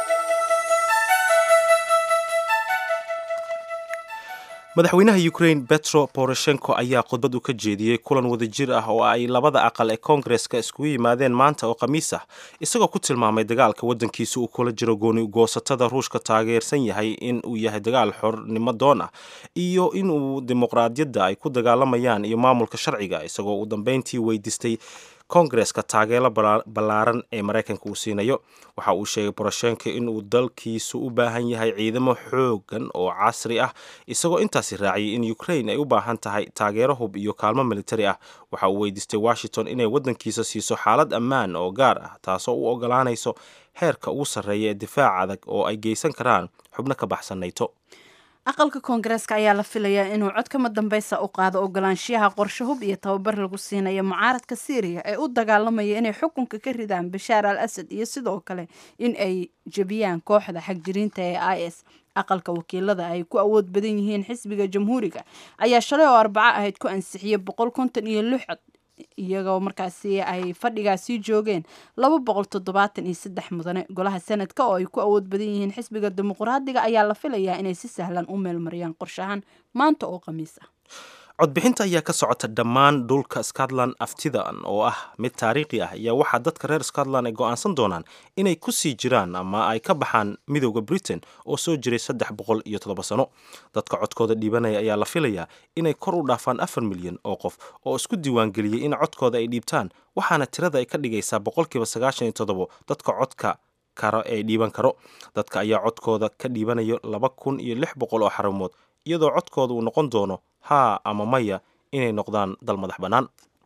madaxweynaha Ukraine Petro Poroshenko ayaa khudbad u ka jeediyey kulan wadajir ah oo ay labada aqal ee Koongreeska iskugu yimaadeen maanta oo Khamiis ah isagoo ku tilmaamay dagaalka waddankiisa uu kula jiro gooni goosatada Ruushka taageersan yahay in uu yahay dagaal xornimo doon ah iyo in uu dimuqraadiyadda ay ku dagaalamayaan iyo maamulka sharciga isagoo u dambeyntii weydiistay Koongreeska taageero ballaaran ee Mareykanka uu siinayo. Waxa uu sheegay Poroshenko in uu dalkiisu u baahan yahay ciidamo xoogan oo casri ah isagoo intaasi raaciyay in Ukraine ay u baahan tahay taageero hub iyo kaalmo militari ah. Waxa uu weydiistay Washington inay waddankiisa siiso xaalad ammaan oo gaar ah taasoo u ogolaanayso heerka ugu sarreeya ee difaac adag oo ay geysan karaan xubno ka baxsan NATO. aqalka koongareeska ayaa la filayaa inuu cod kama dambaysa u qaado ogolaanshiyaha qorshe hub iyo tababar lagu siinayo mucaaradka Syria ee u dagaalamaya inay xukunka ka ridaan Bashar al-Assad iyo sidoo kale in ay jabiyaan kooxda xagjiriinta ee I S. aqalka wakiilada ay ku awood badan yihiin xisbiga jamhuuriga ayaa shalay oo arbaco ahayd ku ansixiyay boqol konton iyo lix cod iyagoo markaasi ay fadhigaasi joogeen laba boqol toddobaatan iyo saddex mudane. golaha sanadka oo ay ku awood badan yihiin xisbiga dimuqraadiga ayaa la filayaa inay si sahlan u meelmariyaan qorshahan maanta oo Khamiis ah. codbixinta ayaa ka socota dhammaan dhulka Scotland aftidan oo ah mid taariikhi ah ayaa waxaa dadka reer Scotland ay go'aansan doonaan inay ku sii jiraan ama ay ka baxaan midowda Britain oo soo jiray saddex boqol iyo toddoba sano. dadka codkooda dhiibanaya ayaa la filayaa inay kor u dhaafaan afar milyan oo qof oo isku diiwaan geliyay in codkooda ay dhiibtaan, waxaana tirada ay ka dhigaysaa boqolkiiba sagaashan iyo toddoba dadka codka karo ee dhiiban karo. dadka ayaa codkooda ka dhiibanayo laba kun iyo lix boqol oo xarumood iyadoo codkooda uu noqon doono haa ama maya inay noqdaan dal madax bannaan.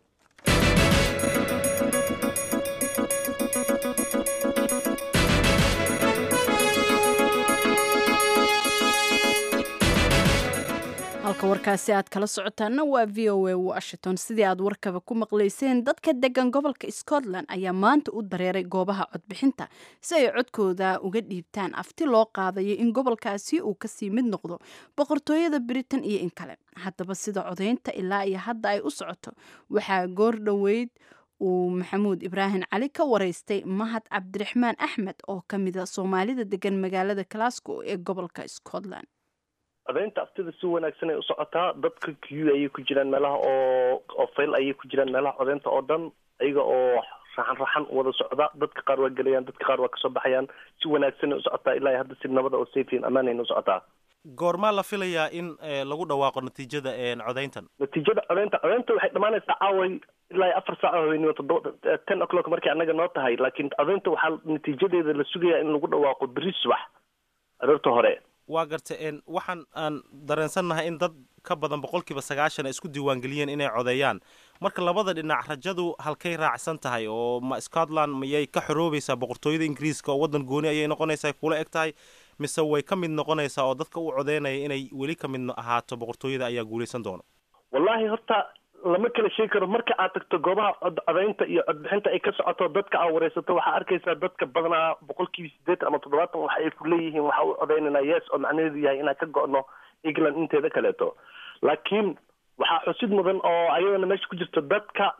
halka warkaasi aad kala socotaana waa V O A Washington. sidii aad warkaba ku maqlayseen dadka degan gobolka Scotland ayaa maanta u dareeray goobaha codbixinta si ay codkooda uga dhiibtaan afti loo qaadayo in gobolkaasi uu kasii mid noqdo boqortooyada Britain iyo in kale. haddaba sida codeynta ilaa iyo hadda ay u socoto waxaa goor dhoweyd uu Maxamuud Ibraahin Cali ka wareystay Mahad Cabdiraxmaan Axmed oo ka mid ah Soomaalida degan magaalada Glasgow ee gobolka Scotland. codeynta aftida si wanaagsan ay u socotaa. dadka queue ayay ku jiraan meelaha oo oo fail ayay ku jiraan meelaha codeynta oo dhan ayaga oo raxan raxan wada socda. dadka qaar waa gelayaan, dadka qaar waa kasoo baxayaan. si wanaagsan ay u socotaa ilaa hadda si nabada oo safe and ammaan ay u socotaa. goormaa la filayaa in lagu dhawaaqo natiijada codeyntan? natiijada codeynta codeynta waxay dhamaanaysaa caaway ilaa afar saac oo habeenimo toddoba ten o'clock markii annaga noo tahay. laakiin codeynta waxaa natiijadeeda la sugayaa in lagu dhawaaqo beri subax aroorta hore. waa garta waxaan aan dareensannahay in dad ka badan boqolkiiba sagaashan ay isku diiwaangeliyeen inay codeeyaan. marka labada dhinac rajadu halkay raacsan tahay oo ma Scotland mayay ka xoroobaysaa boqortooyada Ingiriiska oo waddan gooni ayay noqonaysaa kula eg tahay, mise way ka mid noqonaysaa oo dadka u codeynaya inay weli ka mid ahaato boqortooyada ayaa guulaysan doona? wallahi horta lama kala sheegi karo. marka aad tagto goobaha codeynta iyo codbixinta ay ka socoto dadka aad wareysato waxaa arkaysaa dadka badanaa boqolkiiba sideetan ama toddobaatan waxa ay ku leeyihiin waxa u codeynayna yes oo macnaheedu yahay inaan ka go'no England inteeda kaleeto. laakiin waxaa xusid mudan oo ayadana meesha ku jirto dadka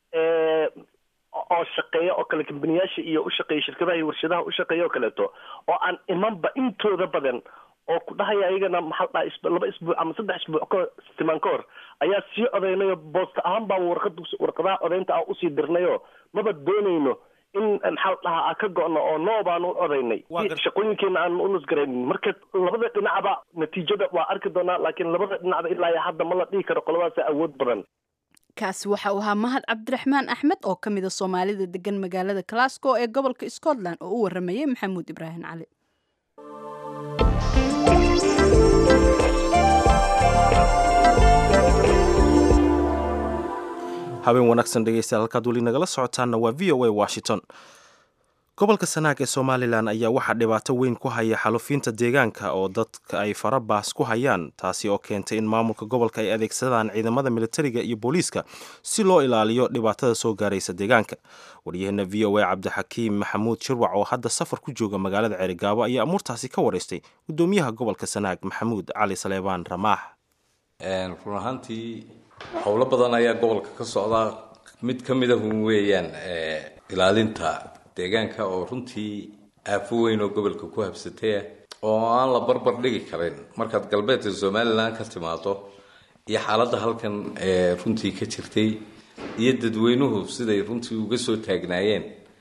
oo shaqeeya oo kale kambaniyaasha iyo u shaqeeya shirkadaha iyo warshadaha u shaqeeya oo kaleeto oo aan imanba intooda badan oo ku dhahaya ayagana maxaa dhahay laba isbuuc ama saddex isbuuc ka simaan ka hor ayaa sii codeynayo. boosta ahaan baa warqad warqadaha codeynta ah usii dirnayo maba doonayno in maxaa dhahaa ka go'no oo noo baanu codeynay shaqooyinkeena aan u nusgaraynin. marka labada dhinacba natiijada waa arki doonaa, laakiin labada dhinacba ilaa hadda ma la dhihi karo qoladaas awood badan. kaasi waxa uu ahaa Mahad Cabdiraxmaan Axmed oo ka mid ah Soomaalida degan magaalada Glasgow ee gobolka Scotland oo u waramayay Maxamuud Ibraahin Cali. habeen wanaagsan dhegeystayaal, halkaad weli nagala socotaana waa V O A Washington. gobolka Sanaag ee Somaliland ayaa waxaa dhibaato weyn ku haya xalufinta deegaanka oo dadka ay farabaas ku hayaan, taasi oo keentay in maamulka gobolka ay adeegsadaan ciidamada militariga iyo booliiska si loo ilaaliyo dhibaatada soo gaaraysa deegaanka. waryaheena V O A Cabdixakiim Maxamuud Shirwac oo hadda safar ku jooga magaalada Ceerigaabo ayaa amuurtaasi ka wareystay gudoomiyaha gobolka Sanaag Maxamuud Cali Saleebaan Ramaax. run ahaantii howlo badan ayaa gobolka ka socda. mid ka mid ah weeyaan ilaalinta deegaanka oo runtii aafo weyn oo gobolka ku habsatay. oo aan la barbar dhigi karin markaad galbeedka somalilan ka timaado iyo xaaladda halkan ee runtii ka jirtay iyo dadweynuhu siday runtii uga soo taagnaayeen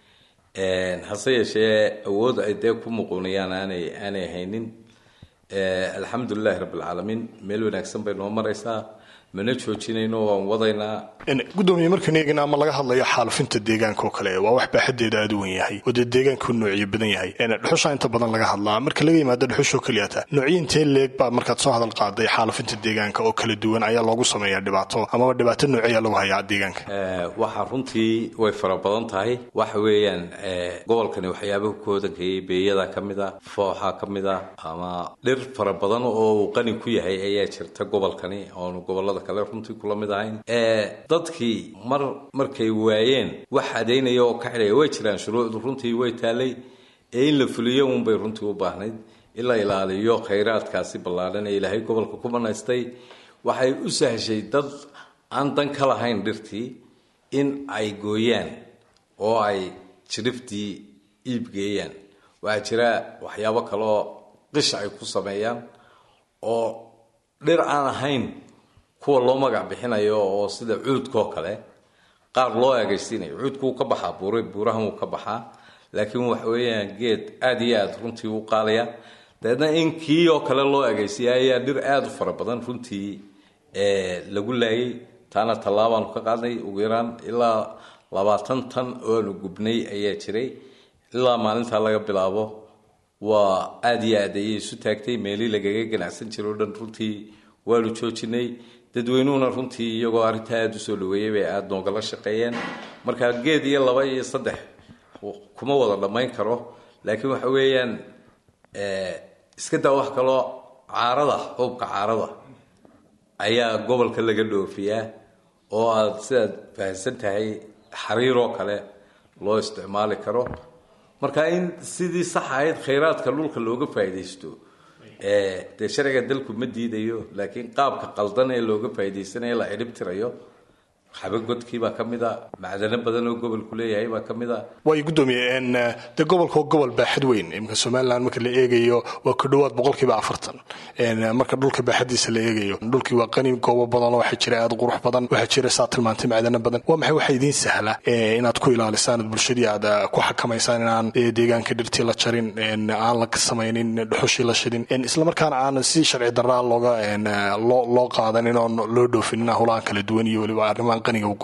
hase yeeshee awood ay dee ku muquunayaan aanay aanay haynin alxamdulilahi rabbilcaalamiin meel wanaagsan bay noo maraysaa mana joojinayno waan wadaynaa gudoomiye markaan eegana ama laga hadlayo xaalufinta deegaanka oo kale waa wax baaxadeeda aada u wen yahay oo dee deegaanku noocyo badan yahay dhuxusha inta badan laga hadlaa marka laga yimaado dhuxushoo keliyata noocyo intee leeg baa markaad soo hadal qaaday xaalufinta deegaanka oo kala duwan ayaa loogu sameeyaa dhibaato amaba dhibaato noocyaa lagu hayaa deegaanka waxaa runtii way fara badan tahay waxa weeyaan gobolkani waxyaabaha ku hodankayay beeyada ka mid a fooxa ka mid a ama dhir fara badan oo uu qani ku yahay ayaa jirta gobolkani oonu gobolada kale runtii kula mid ahayn dadkii mar markay waayeen wax cadaynaya oo ka xidhaya way jiraan shuruucdu runtii way taalay ee in la fuliyo unbay runtii u baahnayd in la ilaaliyo khayraadkaasi ballaadhan ee ilaahay gobolka ku banaystay waxay u sahashay dad aan dan ka lahayn dhirtii in ay gooyaan oo ay jiriftii iibgeeyaan waxaa jira waxyaabo kaleoo qisha ay ku sameeyaan oo dhir aan ahayn kuwa loo magac bixinayo oo sida cuudkoo kale qaar loo eegaysiinayo cuudku wuu ka baxaa buur buurahan wuu ka baxaa laakiin waxa weeyaan geed aada iyo aada runtii u qaalaya dabeedna in kii oo kale loo eegaysiiya ayaa dhir aada u fara badan runtii lagu laayay taana tallaabaanu ka qaadnay ugu yaraan ilaa labaatan tan oonu gubnay ayaa jiray ilaa maalintaa laga bilaabo waa aada iyo aad ayay isu taagtay meelii lagaga ganacsan jiro o dhan runtii waanu joojinay dadweynuhuna runtii iyagoo arrintaa aada usoo dhaweeyay bay aada noogala shaqeeyeen marka geed iyo laba iyo saddex kuma wada dhammayn karo laakiin waxa weeyaan iska daa wax kaloo caarada xuubka caarada ayaa gobolka laga dhoofiyaa oo aada sidaad fahamsan tahay xariiroo kale loo isticmaali karo marka in sidii sax ahayd khayraadka dhulka looga faa'iidaysto dee sharciga dalku ma diidayo laakiin qaabka qaldan ee looga faa'iidaysanayo la cirib tirayo xabagodkii baa ka mid a macdano badan oo gobolku leeyahay baa ka mid a waayo guddoomiye dee gobolka oo gobol baaxad weyn iminka somalilan marka la eegayo waa ku dhowaad boqolkiiba afartan marka dhulka baaxadiisa la eegayo dhulkii waa qani goobo badan oo waxaa jira aada qurux badan waxaa jira saa tilmaantay macdano badan waa maxay waxaa idiin sahla inaad ku ilaalisaan ad bulshadii aad ku xakamaysaan inaan deegaanka dhirtii la jarin aan la samaynin dhuxushii la shidin islamarkaana aan si sharci daraa looga loo qaadanin oon loo dhoofinin howlahan kala duwan iyo weliba arrimahan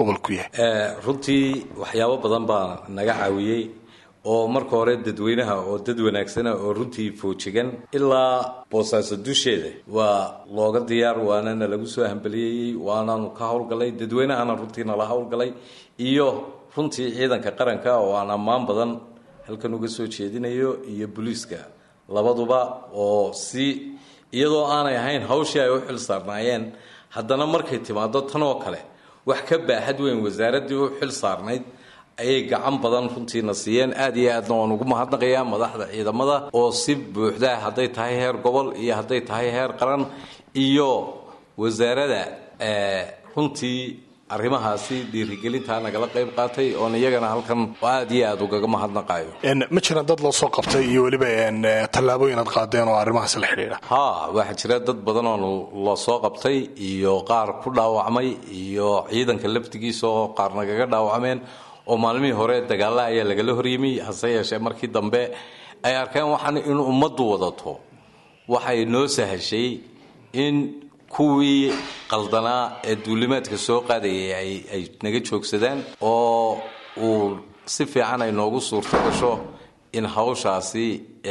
runtii waxyaabo badan baa naga caawiyey oo marka hore dadweynaha oo dad wanaagsana oo runtii foojigan ilaa boosaaso dusheeda waa looga diyaar waanana lagu soo hambaliyeeyey waanaanu ka howlgalay dadweynahana runtii nala howlgalay iyo runtii ciidanka qaranka oo aan ammaan badan halkan uga soo jeedinayo iyo booliiska labaduba oo si iyadoo aanay ahayn hawshii ay u xil saarnaayeen haddana markay timaado tan oo kale wax ka baaxad weyn wasaaraddii u xil saarnayd ayay gacan badan runtiina siiyeen aada iyo aadna waan ugu mahadnaqayaa madaxda ciidamada oo si buuxda hadday tahay heer gobol iyo hadday tahay heer qaran iyo wasaarada runtii arrimahaasi dhiirigelintaa nagala qayb qaatay oon iyagana halkan aada iyo aada ugaga mahadnaqaayo ma jiraan dad loo soo qabtay iyo weliba tallaabooyin aad qaadeen oo arrimahaasi la xidhiidha ha waxaa jira dad badan oo loo soo qabtay iyo qaar ku dhaawacmay iyo ciidanka laftigiisa oo qaar nagaga dhaawacmeen oo maalmihii hore dagaalla ayaa lagala horyimi hase yeeshee markii dambe ay arkeen waxaan in ummaddu wadato waxay noo sahashay in kuwii qaldanaa ee duulimaadka soo qaadayay ay naga joogsadaan oo uu si fiican ay noogu suurto gasho in hawshaasi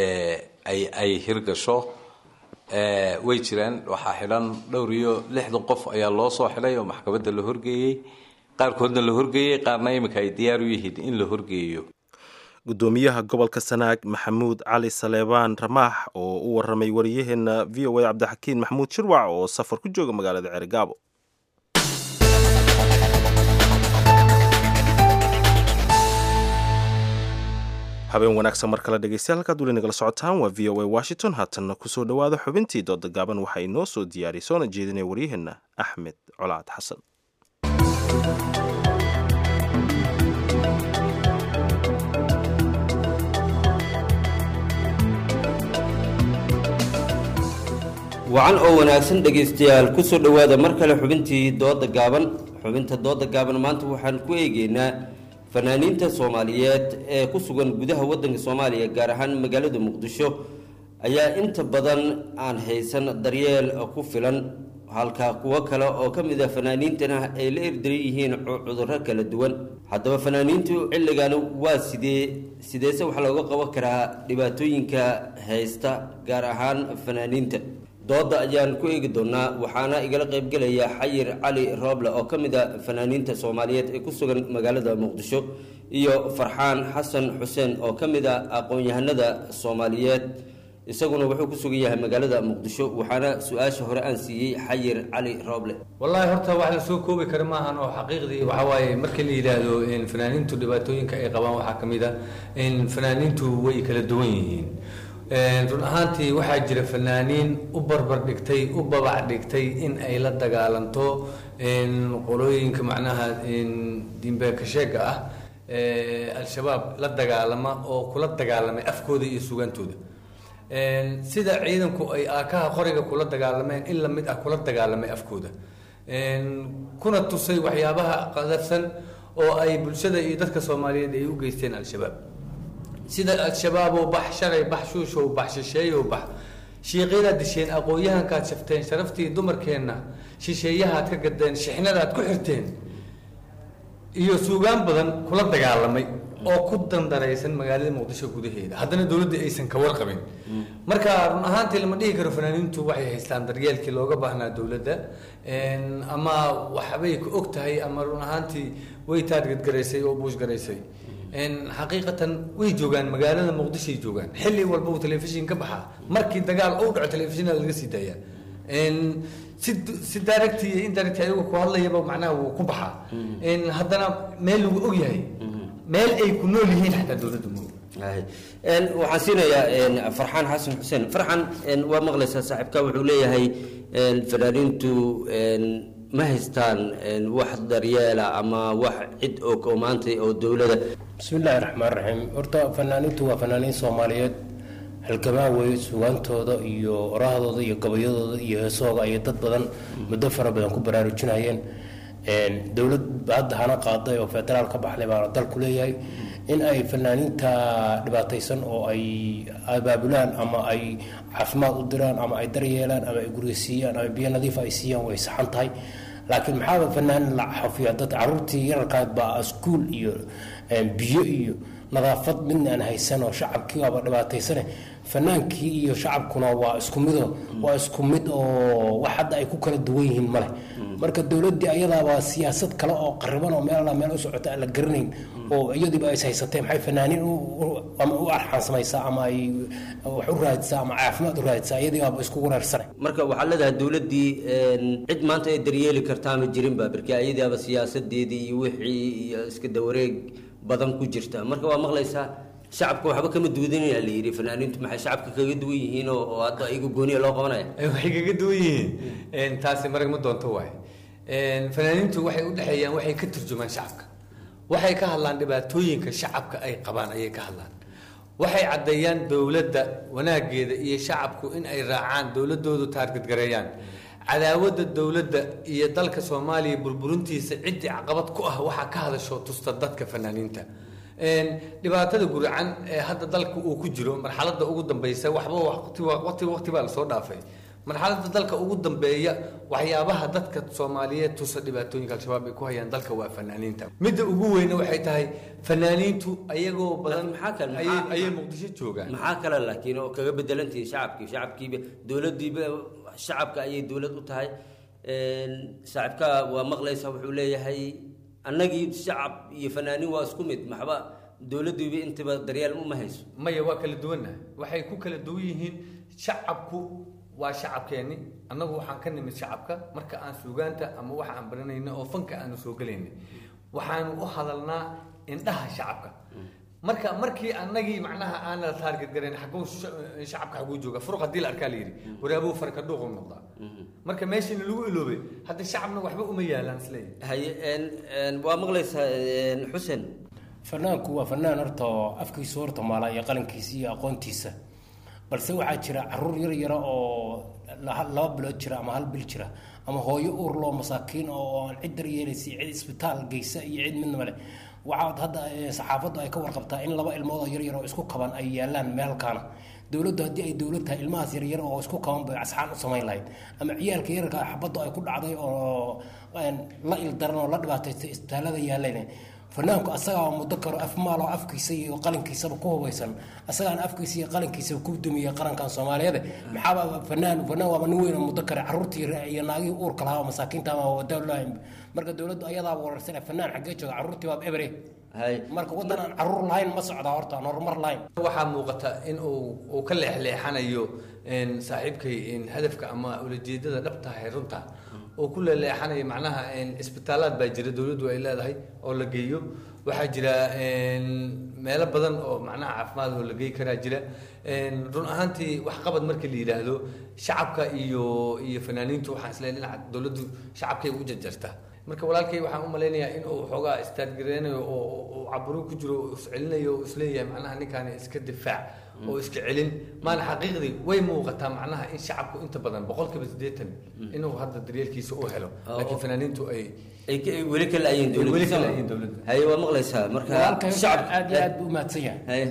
ay hirgasho way jiraan waxaa xidhan dhowr iyo lixdan qof ayaa loo soo xidhay oo maxkamadda la horgeeyey qaarkoodna la horgeeyey qaarna iminka ay diyaar u yihiin in la horgeeyo gudoomiyaha gobolka sanaag maxamuud cali saleebaan ramaax oo u waramay wariyaheena v o a cabdixakiin maxamuud shirwac oo safar ku jooga magaalada ceerigaabo habeen wanaagsan mar kale dhegeystayaal halkaad weli nagala socotaan waa v o a washington haatanna kusoo dhowaada xubintii dooda gaaban waxaa inoo soo diyaariyay soona jeedinaya waryaheena axmed colaad xasan wacan oo wanaagsan dhegaystayaal kusoo dhowaada mar kale xubintii dooda gaaban xubinta dooda gaaban maanta waxaan ku eegeynaa fanaaniinta soomaaliyeed ee ku sugan gudaha waddanka soomaaliya gaar ahaan magaalada muqdisho ayaa inta badan aan haysan daryeel ku filan halka kuwo kale oo ka mid ah fanaaniintana ay la erdaran yihiin cudurro kala duwan haddaba fanaaniintu xilligan waa sidee sideese wax looga qaban karaa dhibaatooyinka haysta gaar ahaan fanaaniinta dooda ayaan ku eegi doonaa waxaana igala qaybgelaya xayir cali rooble oo ka mid ah fanaaniinta soomaaliyeed ee ku sugan magaalada muqdisho iyo farxaan xasan xuseen oo ka mid ah aqoon-yahanada soomaaliyeed isaguna wuxuu ku sugan yahay magaalada muqdisho waxaana su-aasha hore aan siiyey xayir cali rooble wallaahi horta wax la soo koobi kara maahan oo xaqiiqdii waxa waaye markii la yidhaahdo in fanaaniintu dhibaatooyinka ay qabaan waxaa ka mid ah in fanaaniintu way kala duwan yihiin run ahaantii waxaa jira fanaaniin u barbar dhigtay u babac dhigtay in ay la dagaalanto qolooyinka macnaha diinbeekasheega ah al-shabaab la dagaalama oo kula dagaalamay afkooda iyo sugantooda sida ciidanku ay aakaha qoriga kula dagaalameen in lamid ah kula dagaalamay afkooda kuna tusay waxyaabaha qadafsan oo ay bulshada iyo dadka soomaaliyeed ay u geysteen al-shabaab sida al-shabaab oo bax shalay bax shuushow bax shisheeyow bax shiiqyadaad disheen aqoon-yahankaad shafteen sharaftii dumarkeenna shisheeyahaad ka gadeen shixnadaad ku xirteen iyo suugaan badan kula dagaalamay oo ku dandaraysan magaalada muqdisho gudaheeda haddana dowladda aysan ka warqabin marka run ahaantii lama dhihi karo fanaaniintu waxay haystaan daryeelkii looga baahnaa dowladda ama waxbay ku og tahay ama run ahaantii way taargadgaraysay oo buushgaraysay xaqiiqatan way joogaan magaalada muqdishoay joogaan xilli walba uu telefishin ka baxaa markii dagaal uu dhaco telefishinada laga sii daaya si si direct iyo indirect ayagu ku hadlayaba macnaha wuu ku baxaa haddana meel lagu og yahay meel ay ku nool yihiin xataa dowladda mo waxaan siinayaa farxaan xasan xuseen farxan waa maqlaysaa saaxiibka wuxuu leeyahay fanaaniintu ma haystaan wax daryeela ama wax cid og oo maanta oo dowladda bismillaahi raxmaan raxiim horta fanaaniintu waa fanaaniin soomaaliyeed halgamaa wey sugaantooda iyo orahdooda iyo gabayadooda iyo heesooga ayay dad badan muddo fara badan ku baraarujinayeen dowlad hadda hana qaaday oo federaal ka baxday baana dalku leeyahay in ay fanaaniinta dhibaataysan oo ay abaabulaan ama ay caafimaad u diraan ama ay daryeelaan ama ay gurigasiiyaan ama biyo nadiif ay siiyaan way saxan tahay laakiin maxaaba fanaanin la xafiya dad caruurtii yararkaad baa iskuul iyo biyo iyo nadaafad midna aan haysan oo shacabkii waaba dhibaataysane fanaankii iyo shacabkuna waa isku mido waa isku mid oo wax hadda ay ku kala duwan yihiin male marka dowladdii ayadaaba siyaasad kale oo qariban oo meel meel u socota aan la garanayn oo iyadiiba ay haysatee maxay fanaaniin ama u arxaan samaysaa ama ay wax u raadsaa ama caafimaad u raadsaa iyadii baaba isku wareersanay marka waxaa leedahay dowladdii cid maanta ay daryeeli kartaa ma jirin ba barkii ayadiiba siyaasadeedii iyo wixii iyo iska dawareeg badan ku jirta marka waa maqlaysaa shacabka waxba kama duudanaya la yidhi fanaaniintu maxay shacabka kaga duwan yihiin oo hadda iyagu gooniya loo qabanaya waxay kaga duwan yihiin taasi marag ma doonto waay fanaaniintu waxay u dhexeeyaan waxay ka turjumaan shacabka waxay ka hadlaan dhibaatooyinka shacabka ay qabaan ayay ka hadlaan waxay caddeeyaan dowladda wanaageeda iyo shacabku in ay raacaan dowladoodu taargadgareeyaan cadaawadda dowladda iyo dalka soomaaliya burburintiisa ciddii caqabad ku ah waxaa ka hadasho tusta dadka fanaaniinta dhibaatada guracan ee hadda dalka uu ku jiro marxaladda ugu dambeysa waxba waqti waqti waqti baa lasoo dhaafay marxaladda dalka ugu dambeeya waxyaabaha dadka soomaaliyeed tusa dhibaatooyinka al-shabaab ay ku hayaan dalka waa fanaaniinta midda ugu weyna waxay tahay fanaaniintu ayagoo badan ayay muqdisho joogaan maxaa kale laakiin oo kaga bedelantihiin shacabkii shacabkiiba dowladdiiba shacabka ayay dowlad u tahay shacabka waa maqlaysa wuxuu leeyahay annagii shacab iyo fanaaniin waa isku mid maxba dowladdiiba intaba daryeel uma hayso maya waa kala duwannahay waxay ku kala duwan yihiin shacabku waa shacabkeenni annagu waxaan ka nimid shacabka marka aan suugaanta ama waxa aan baranayna oo fanka aanu soo gelaynay waxaanu u hadalnaa indhaha shacabka marka markii annagii macnaha aan la taargadgarayn xaguu shacabka xaguu jooga furuq haddii la arkaa la yidhi waraabuu farka dhuuqu noqdaa marka meeshiina lagu iloobay hadda shacabna waxba uma yaalaan isleeyahay haye waa maqlaysaa xuseen fanaanku waa fanaan horta afkiisu horta maala iyo qalinkiisa iyo aqoontiisa balse waxaa jira caruur yar yara oo laba bilood jira ama hal bil jira ama hooyo uur loo masaakiin oo aan cid daryeelaysa cid isbitaal geysa iyo cid midna male waxaad hadda saxaafaddu ay ka warqabtaa in laba ilmood oo yar yar oo isku kaban ay yaalaan meelkaana dowladdu haddii ay dowlad tahay ilmahaas yar yar oo isku kaban bay asxaan u samayn lahayd ama ciyaalka yarka xabaddu ay ku dhacday oo la ildaran oo la dhibaataystay isbitaalada yaaleen fanaanku asagaa muddo karo afmaal oo afkiisa iyo qalinkiisaba ku hubaysan asagaan afkiisa iyo qalinkiisaba ku dumiyay qarankan Soomaaliyeed maxaa fanaan fanaan waa nin weyn oo muddo karo caruurtii iyo naagii uurka lahaa masaakiinta ama dawladda marka dawladdu ayadaa wararsan fanaan xagee jooga caruurtii waa ebre hay marka wadanaan caruur lahayn ma socda horta horumar lahayn waxaa muuqata in uu uu ka leexleexanayo in saaxiibkay in hadafka ama ujeedada dhabta ah runta oo ku leexanaya macnaha in isbitaalaad baa jira dawladdu ay leedahay oo la geeyo waxaa jira in meelo badan oo macnaha caafimaad oo la geey karaa jira in run ahaantii wax qabad markii la yiraahdo shacabka iyo iyo fanaaniintu waxaan isla dhinaca dawladdu shacabkay u jajarta marka walaalkay waxaan u maleynayaa in uu xogaa istaadgareynayo oo caburu ku jiro oo iscelinayo oo isleeyahay macnaha ninkan iska difaac oo iska celin maana xaqiiqdii way muuqataa macnaha in shacabku inta badan boqolkiiba siddeetan inuu hadda daryeelkiisa u helo laakiin fanaaniintu ay ay weli kala ayeen dawladda weli kala ayeen dawladda hay waa maqlaysaa marka shacab aad iyo aad u maadsan yahay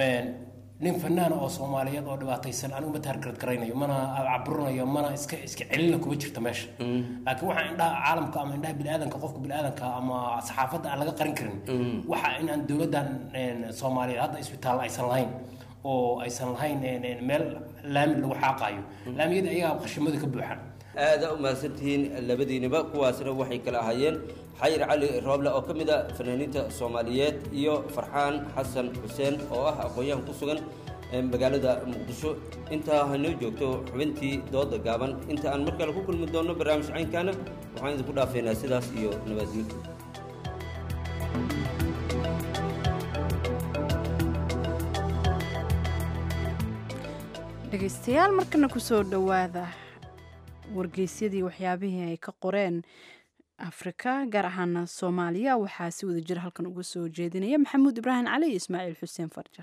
nin fanaan oo Soomaaliyeed oo dhibaataysan anigu ma taargad garaynayo mana caburinayo mana iska iska celina kuma jirto meesha laakiin waxa indhaha caalamka ama indhaha bini'aadanka qofka bini'aadanka ama saxaafadda aan laga qarin karin waxa in aan dawladdan Soomaaliyeed hadda isbitaal aysan lahayn oo aysan lahayn meel laami lagu xaaqayo laamiyada ayaga qashimada ka buuxan aad u maasantiin labadiinaba kuwaasna waxay kala ahaayeen xayir cali rooble oo kamid ah fanaaniinta Soomaaliyeed iyo Farxaan Xasan Xuseen oo ah aqoon-yahan ku sugan magaalada Muqdisho inta hanoo joogto xubintii dooda gaaban inta aan markale ku kulmi doono barnaamij caynkana waxaan idinku dhaafeynaa sidaas iyo nabadgelyo dhegeystayaal markana ku soo dhawaada wargeysyadii waxyaabihii ay ka qoreen Afrika gaar ahaan Soomaaliya waxaa si wada jir halkan uga soo jeedinaya Maxamuud Ibrahim Cali iyo Ismaaciil Xuseen Farjar.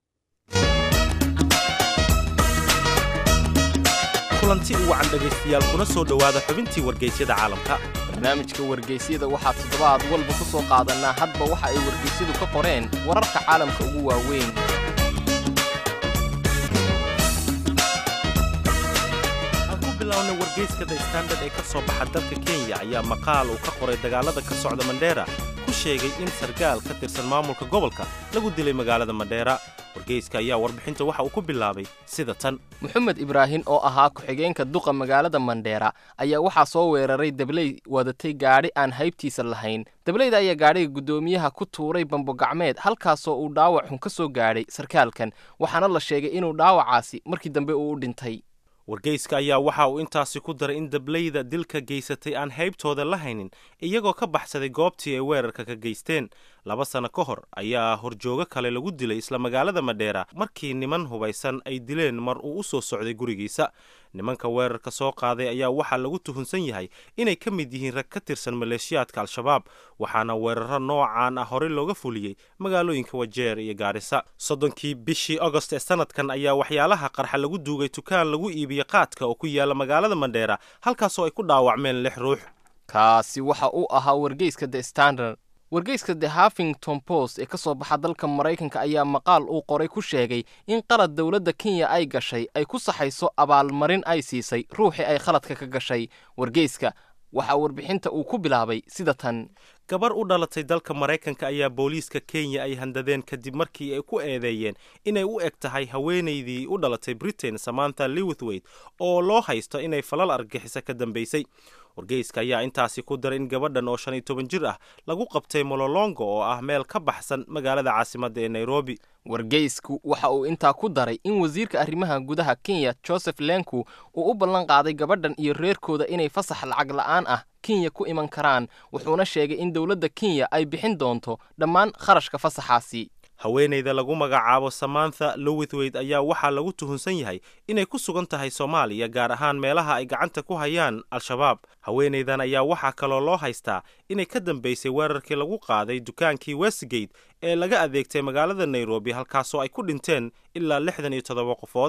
kulanti wacan dhegeystayaal kuna soo dhawaada xubintii wargeysyada caalamka. barnaamijka wargeysyada waxaa toddobaad walba ku soo qaadanaa hadba waxa ay wargeysyadu ka qoreen wararka caalamka ugu waaweyn. bilowna wargeyska The Standard ee ka soo baxa dalka Kenya ayaa maqaal uu ka qoray dagaalada ka socda Mandera ku sheegay in sargaal ka tirsan maamulka gobolka lagu dilay magaalada Mandera. wargeyska ayaa warbixinta waxa uu ku bilaabay sida tan. Maxamed Ibraahin oo ahaa ku-xigeenka duqa magaalada Mandera ayaa waxaa soo weeraray dablay wadatay gaari aan haybtiisa lahayn. dablayda ayaa gaariga gudoomiyaha ku tuuray bambo gacmeed halkaasoo uu dhaawac xun ka soo gaadhay sarkaalkan waxaana la sheegay inuu dhaawacaasi markii dambe uu u dhintay. wargeyska ayaa waxa uu intaasi ku daray in dablayda dilka geysatay aan haybtooda la haynin iyagoo ka baxsaday goobtii ay weerarka ka geysteen. laba sano ka hor ayaa horjoogo kale lagu dilay isla magaalada Mandera markii niman hubaysan ay dileen mar uu u soo socday gurigiisa. nimanka weerarka soo qaaday ayaa waxaa lagu tuhunsan yahay inay ka mid yihiin rag ka tirsan maleeshiyaadka Al-Shabaab waxaana weeraro noocaan ah hore looga fuliyey magaalooyinka Wajeer iyo Gaarisa. soddonkii bishii August ee sanadkan ayaa waxyaalaha qarxa lagu duugay tukaan lagu iibiyo qaadka oo ku yaala magaalada Mandera halkaasoo ay ku dhaawacmeen lix ruux. kaasi waxa uu ahaa wargeyska The Standard. wargeyska The Huffington Post ee ka soo baxa dalka Mareykanka ayaa maqaal uu qoray ku sheegay in qalad dawladda Kenya ay gashay ay ku saxayso abaalmarin ay siisay ruuxii ay khaladka ka gashay. wargeyska waxa warbixinta uu ku bilaabay sida tan. gabar u dhalatay dalka Mareykanka ayaa booliiska Kenya ay handadeen kadib markii ay ku eedeeyeen inay u eg tahay haweenaydii u dhalatay Britain Samantha Lewithwaite oo loo haysto inay falal argixisa ka dambeysay. wargeyska ayaa intaasi ku daray in gabadhan oo shan iyo toban jir ah lagu qabtay Mololongo oo ah meel ka baxsan magaalada caasimadda ee Nairobi. wargeysku waxa uu intaa ku daray in wasiirka arrimaha gudaha Kenya Joseph Lenku uu u ballan qaaday gabadhan iyo reerkooda inay fasax lacag la'aan ah Kenya ku iman karaan wuxuuna sheegay in dawladda Kenya ay bixin doonto dhammaan kharashka fasaxaasi. haweenayda lagu magacaabo Samantha Lewithwaite ayaa waxaa lagu tuhunsan yahay inay ku sugan tahay Soomaaliya gaar ahaan meelaha ay gacanta ku hayaan Al-Shabaab. haweenaydan ayaa waxaa kaloo loo haystaa inay ka dambeysay weerarkii lagu qaaday dukaankii Westgate ee laga adeegtay magaalada Nairobi halkaasoo ay ku dhinteen ilaa lixdan iyo toddoba qofood.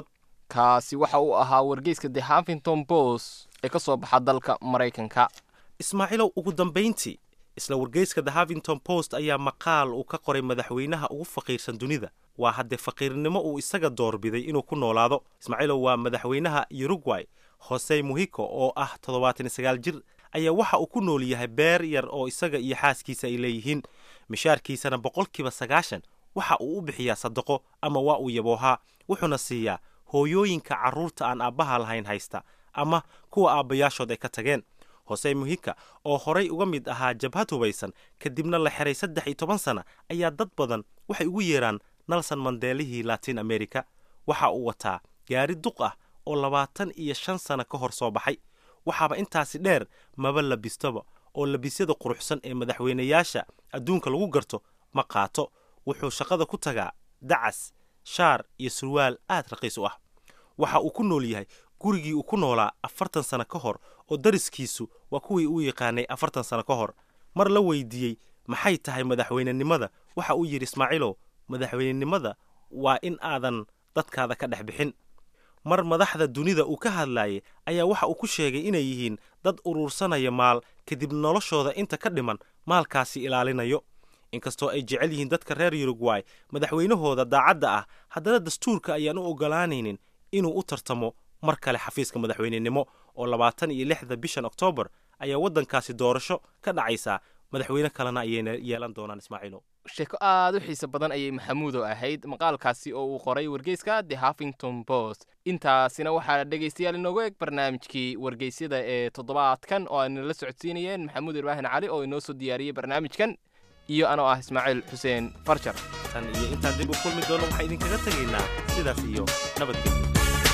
kaasi waxa uu ahaa wargeyska the huffington post ee ka soo baxa dalka maraykanka. ismaaciilow, ugu dambayntii isla wargeyska the huffington post ayaa maqaal uu ka qoray madaxweynaha ugu faqiirsan dunida. waa haddee faqiirnimo uu isaga doorbiday inuu ku noolaado. ismaaciilow, waa madaxweynaha Uruguay Jose Mujica oo ah toddobaatan iyo sagaal jir ayaa waxa uu ku nool yahay beer yar oo isaga iyo xaaskiisa ay leeyihiin. mishaarkiisana boqolkiiba sagaashan waxa uu u bixiyaa sadaqo ama waa uu yaboohaa, wuxuuna siiyaa hooyooyinka carruurta aan aabbaha lahayn haysta ama kuwa aabbayaashood ay ka tageen. Jose Mujica oo horay uga mid ahaa jabhad hubaysan kadibna la xiray saddex iyo toban sana ayaa dad badan waxay ugu yeeraan Nelson Mandelihii Latin America. waxa uu wataa gaari duq ah oo labaatan iyo shan sana ka hor soo baxay. waxaaba intaasi dheer maba labistaba oo labisyada quruxsan ee madaxweynayaasha adduunka lagu garto ma qaato. wuxuu shaqada ku tagaa dacas, shaar iyo surwaal aad raqiis u ah. waxa uu ku nool yahay gurigii uu ku noolaa afartan sano ka hor oo dariskiisu waa kuwii uu yaqaanay afartan sano ka hor. mar la weydiiyey maxay tahay madaxweynenimada, waxa uu yidhi ismaaciilow, madaxweynenimada waa in aadan dadkaada ka dhex bixin. mar madaxda dunida uu ka hadlayay ayaa waxa uu ku sheegay inay yihiin dad urursanaya maal kadib noloshooda inta ka dhiman maalkaasi ilaalinayo. inkastoo ay jecel yihiin dadka reer Uruguay madaxweynahooda daacadda ah, haddana dastuurka ayaan u ogolaanaynin inuu u tartamo mar kale xafiiska madaxweynenimo oo labaatan iyo lixda bishan Oktoobar ayaa waddankaasi doorasho ka dhacaysa. madaxweyne kalena ayayna yeelan doonaan. ismaaciilow, sheeko aad u xiiso badan ayay maxamuudo ahayd maqaalkaasi oo uu qoray wargeyska the huffington post. intaasina waxaa dhegaystayaal inoogu eg barnaamijkii wargeysyada ee toddobaadkan oo aynu la socodsiinayeen maxamuud ibraahin cali oo inoo soo diyaariyey barnaamijkan iyo anoo ah ismaaciil xuseen farjar. tan iyo intaan dib u kulmi doono waxaan idinkaga tegaynaa sidaas iyo nabadgelyo.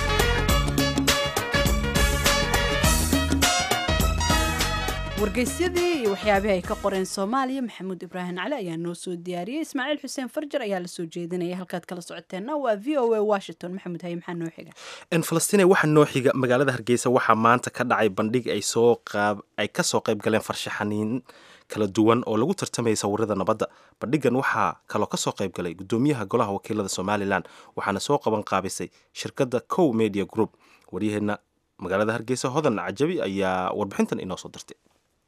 wargeysyadii iyo waxyaabihii ay ka qoreen Soomaaliya maxamuud ibraahin cali ayaa noo soo diyaariyey. ismaaciil xuseen farjar ayaa la soo jeedinaya. halkaad kala socoteenna waa v o a Washington. maxamuud haye maxaa noo xiga? in Falastiin waxa noo xiga magaalada Hargeysa waxaa maanta ka dhacay bandhig ay soo qaab ay ka soo qayb galeen farshaxaniin kala duwan oo lagu tartamay sawirada nabadda. bandhigan waxaa kaloo ka soo qayb galay gudoomiyaha golaha wakiilada Somaliland waxaana soo qaban qaabisay shirkadda Co Media Group. waryaheena magaalada Hargeysa Hodan Cajabi ayaa warbixintan inoo soo dirtay.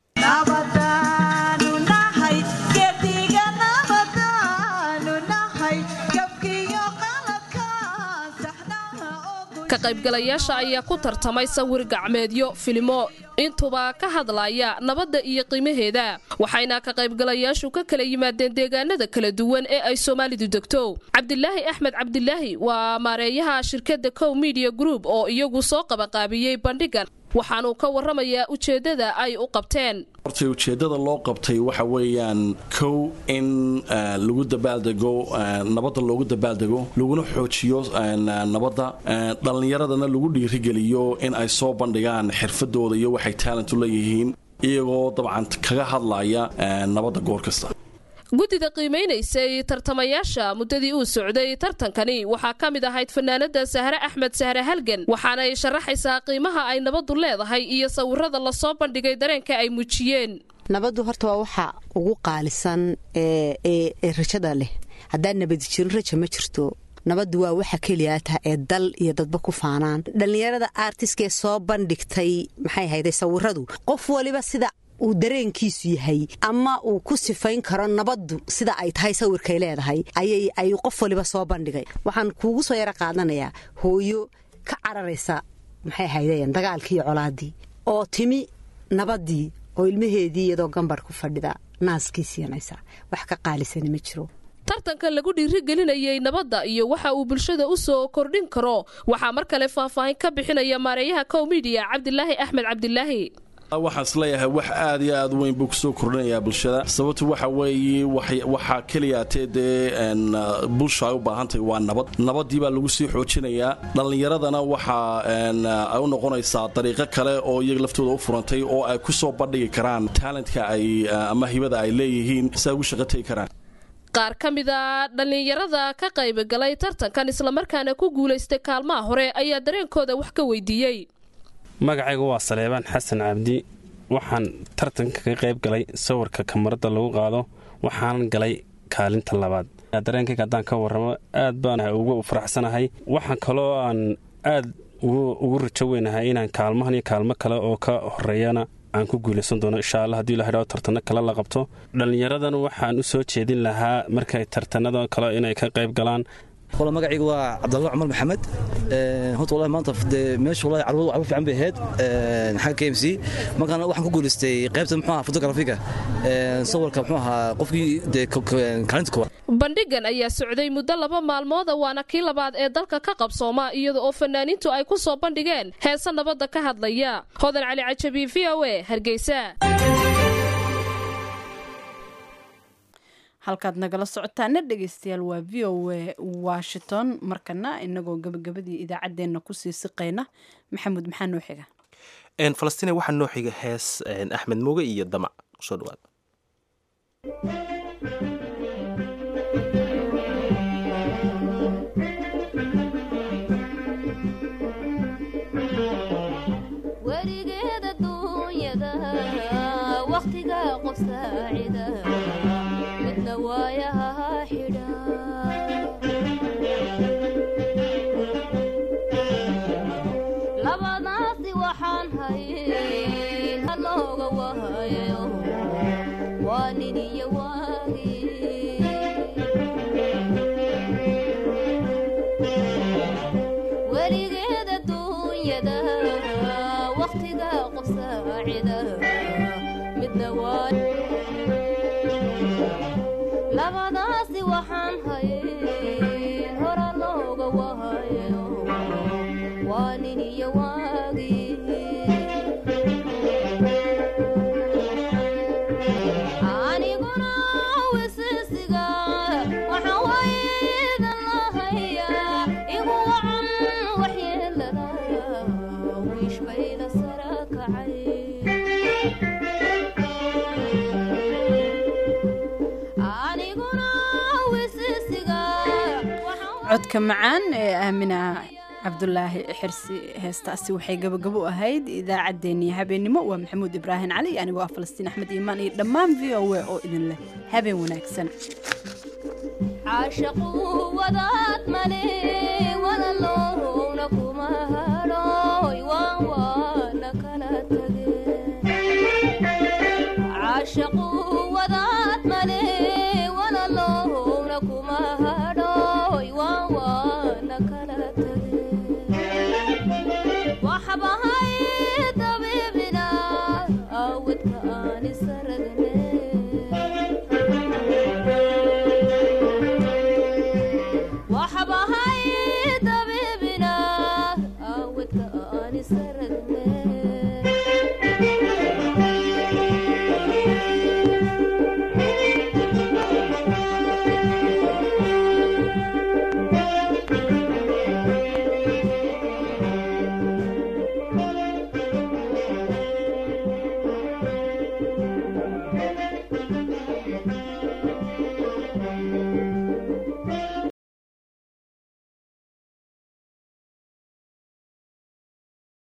ka qaybgalayaasha ayaa ku tartamay sawir gacmeedyo, filimo intuba ka hadlaya nabadda iyo qiimaheeda, waxayna ka qaybgalayaashu ka kala yimaadeen deegaanada kala duwan ee ay Soomaalidu degto. Cabdilaahi Axmed Cabdilaahi waa maareeyaha shirkadda Co Media Group oo iyagu soo qabaqaabiyey bandhigan, waxaanu ka warramayaa ujeedada ay u qabteen. horta ujeedada loo qabtay waxa weeyaan kow in lagu dabaaldego nabadda loogu dabaaldego laguna xoojiyo nabadda, dhallinyaradana lagu dhiirigeliyo in ay soo bandhigaan xirfadooda iyo waxay talent u leeyihiin iyagoo dabcan kaga hadlaya nabadda goor kasta. guddida qiimeynaysay tartamayaasha muddadii uu socday tartankani waxaa ka mid ahayd fanaanada Sahre Axmed Sahre Halgan, waxaana ay sharaxaysaa qiimaha ay nabaddu leedahay iyo sawirada la soo bandhigay dareenka ay muujiyeen. nabaddu horta waa waxa ugu qaalisan ee ee rajada leh. haddaan nabad jirin rajo ma jirto. nabaddu waa waxa keliya ah ee dal iyo dadba ku faanaan. dhalinyarada artiska ee soo bandhigtay maxay hayday sawiradu qof waliba sida uu dareenkiisu yahay ama uu ku sifayn karo nabaddu sida ay tahay sawirkay leedahay ayay ay qof waliba soo bandhigay. waxaan kuugu soo yara qaadanayaa hooyo ka cararaysa maxay haydeen dagaalkii iyo colaadii oo timi nabadii oo ilmaheedii iyadoo gambar ku fadhida naaskiisiinaysa. wax ka qaalisan ma jiro. tartanka lagu dhiirigelinayay nabadda iyo waxa uu bulshada u soo kordhin karo waxaa mar kale faahfaahin ka bixinaya maareeyaha Co Media Cabdilaahi Axmed Cabdilaahi. waxaan isleeyahay wax aad iyo aad weyn buu kusoo kordhinayaa bulshada. sababtu waxa weeye waxaa keliyaatee dee bulsha ay u baahantahay waa nabad. nabadii baa lagu sii xoojinayaa. dhallinyaradana waxa ay u noqonaysaa dariiqo kale oo iyaga laftooda u furantay oo ay ku soo bandhigi karaan talentka ay ama hibada ay leeyihiin si ay ugu shaqo tegi karaan. qaar ka mid a dhallinyarada ka qaybgalay tartankan islamarkaana ku guulaystay kaalmaha hore ayaa dareenkooda wax ka weydiiyey. magacaygu waa Saleebaan Xasan Cabdi. waxaan tartanka ka qayb galay sawirka kamarada lagu qaado, waxaan galay kaalinta labaad. dareenkayga haddaan ka warramo aad baan ugu faraxsanahay. waxaan kaloo aan aad ugu rajo weynahay inaan kaalmahan iyo kaalmo kale oo ka horeeyana aan ku guulaysan doono insha allah haddii la hidhao tartano kale la qabto dhallinyaradan waxaan u soo jeedin lahaa markay tartanada kale inay ka qayb galaan والله magacaygu waa Cabdullah Umar Maxamed ee horta wallahi maanta meesha wallahi carwadu wax fiican bay ahayd ee xaq K M C markaan waxaan ku guuleystay qaybta muxuu ahaa photography-ga ee sawirka muxuu ahaa qofkii kaalinta koowaad bandhigan ayaa socday muddo laba maalmood waana kii labaad ee dalka ka qabsooma iyada oo fanaaniintu ay ku soo bandhigeen heesa nabadda ka hadlaya Hodan Cali Cajabi V O A Hargeysa halkaad nagala socotaana dhegeystayaal waa V O A Washington markana inagoo gabagabadii idaacadeena ku sii siqeyna maxamuud maxaa noo xiga een Falastiin waxa noo xiga hees Axmed Mooge iyo Damac soo dhawaad warigeeda duunyada waqtiga qof saacida واياها حدا لبا ناسي وحان هاي هلوغا وهايو وانيني يواغي وريقيد الدنيا دا وقتي دا قف ساعدا مدنواني labadaasi waxaan hayn hora looga wahayo waa nin iyo waagii aniguna wisisiga waxaan waydan lahayaa igu wacan waxyeelada wiish bayla sara kacay codka macaan ee Aamina Cabdullaahi Xirsi heestaasi waxay gabagabo ahayd idaacadeennii habeenimo waa Maxamuud Ibraahin Cali anigoo ah Falastiin Axmed Iimaan iyo dhammaan V O A oo idin leh habeen wanaagsan caashaqu wadaad male wala loona kuma haloy waan waana kala tageen caashaqu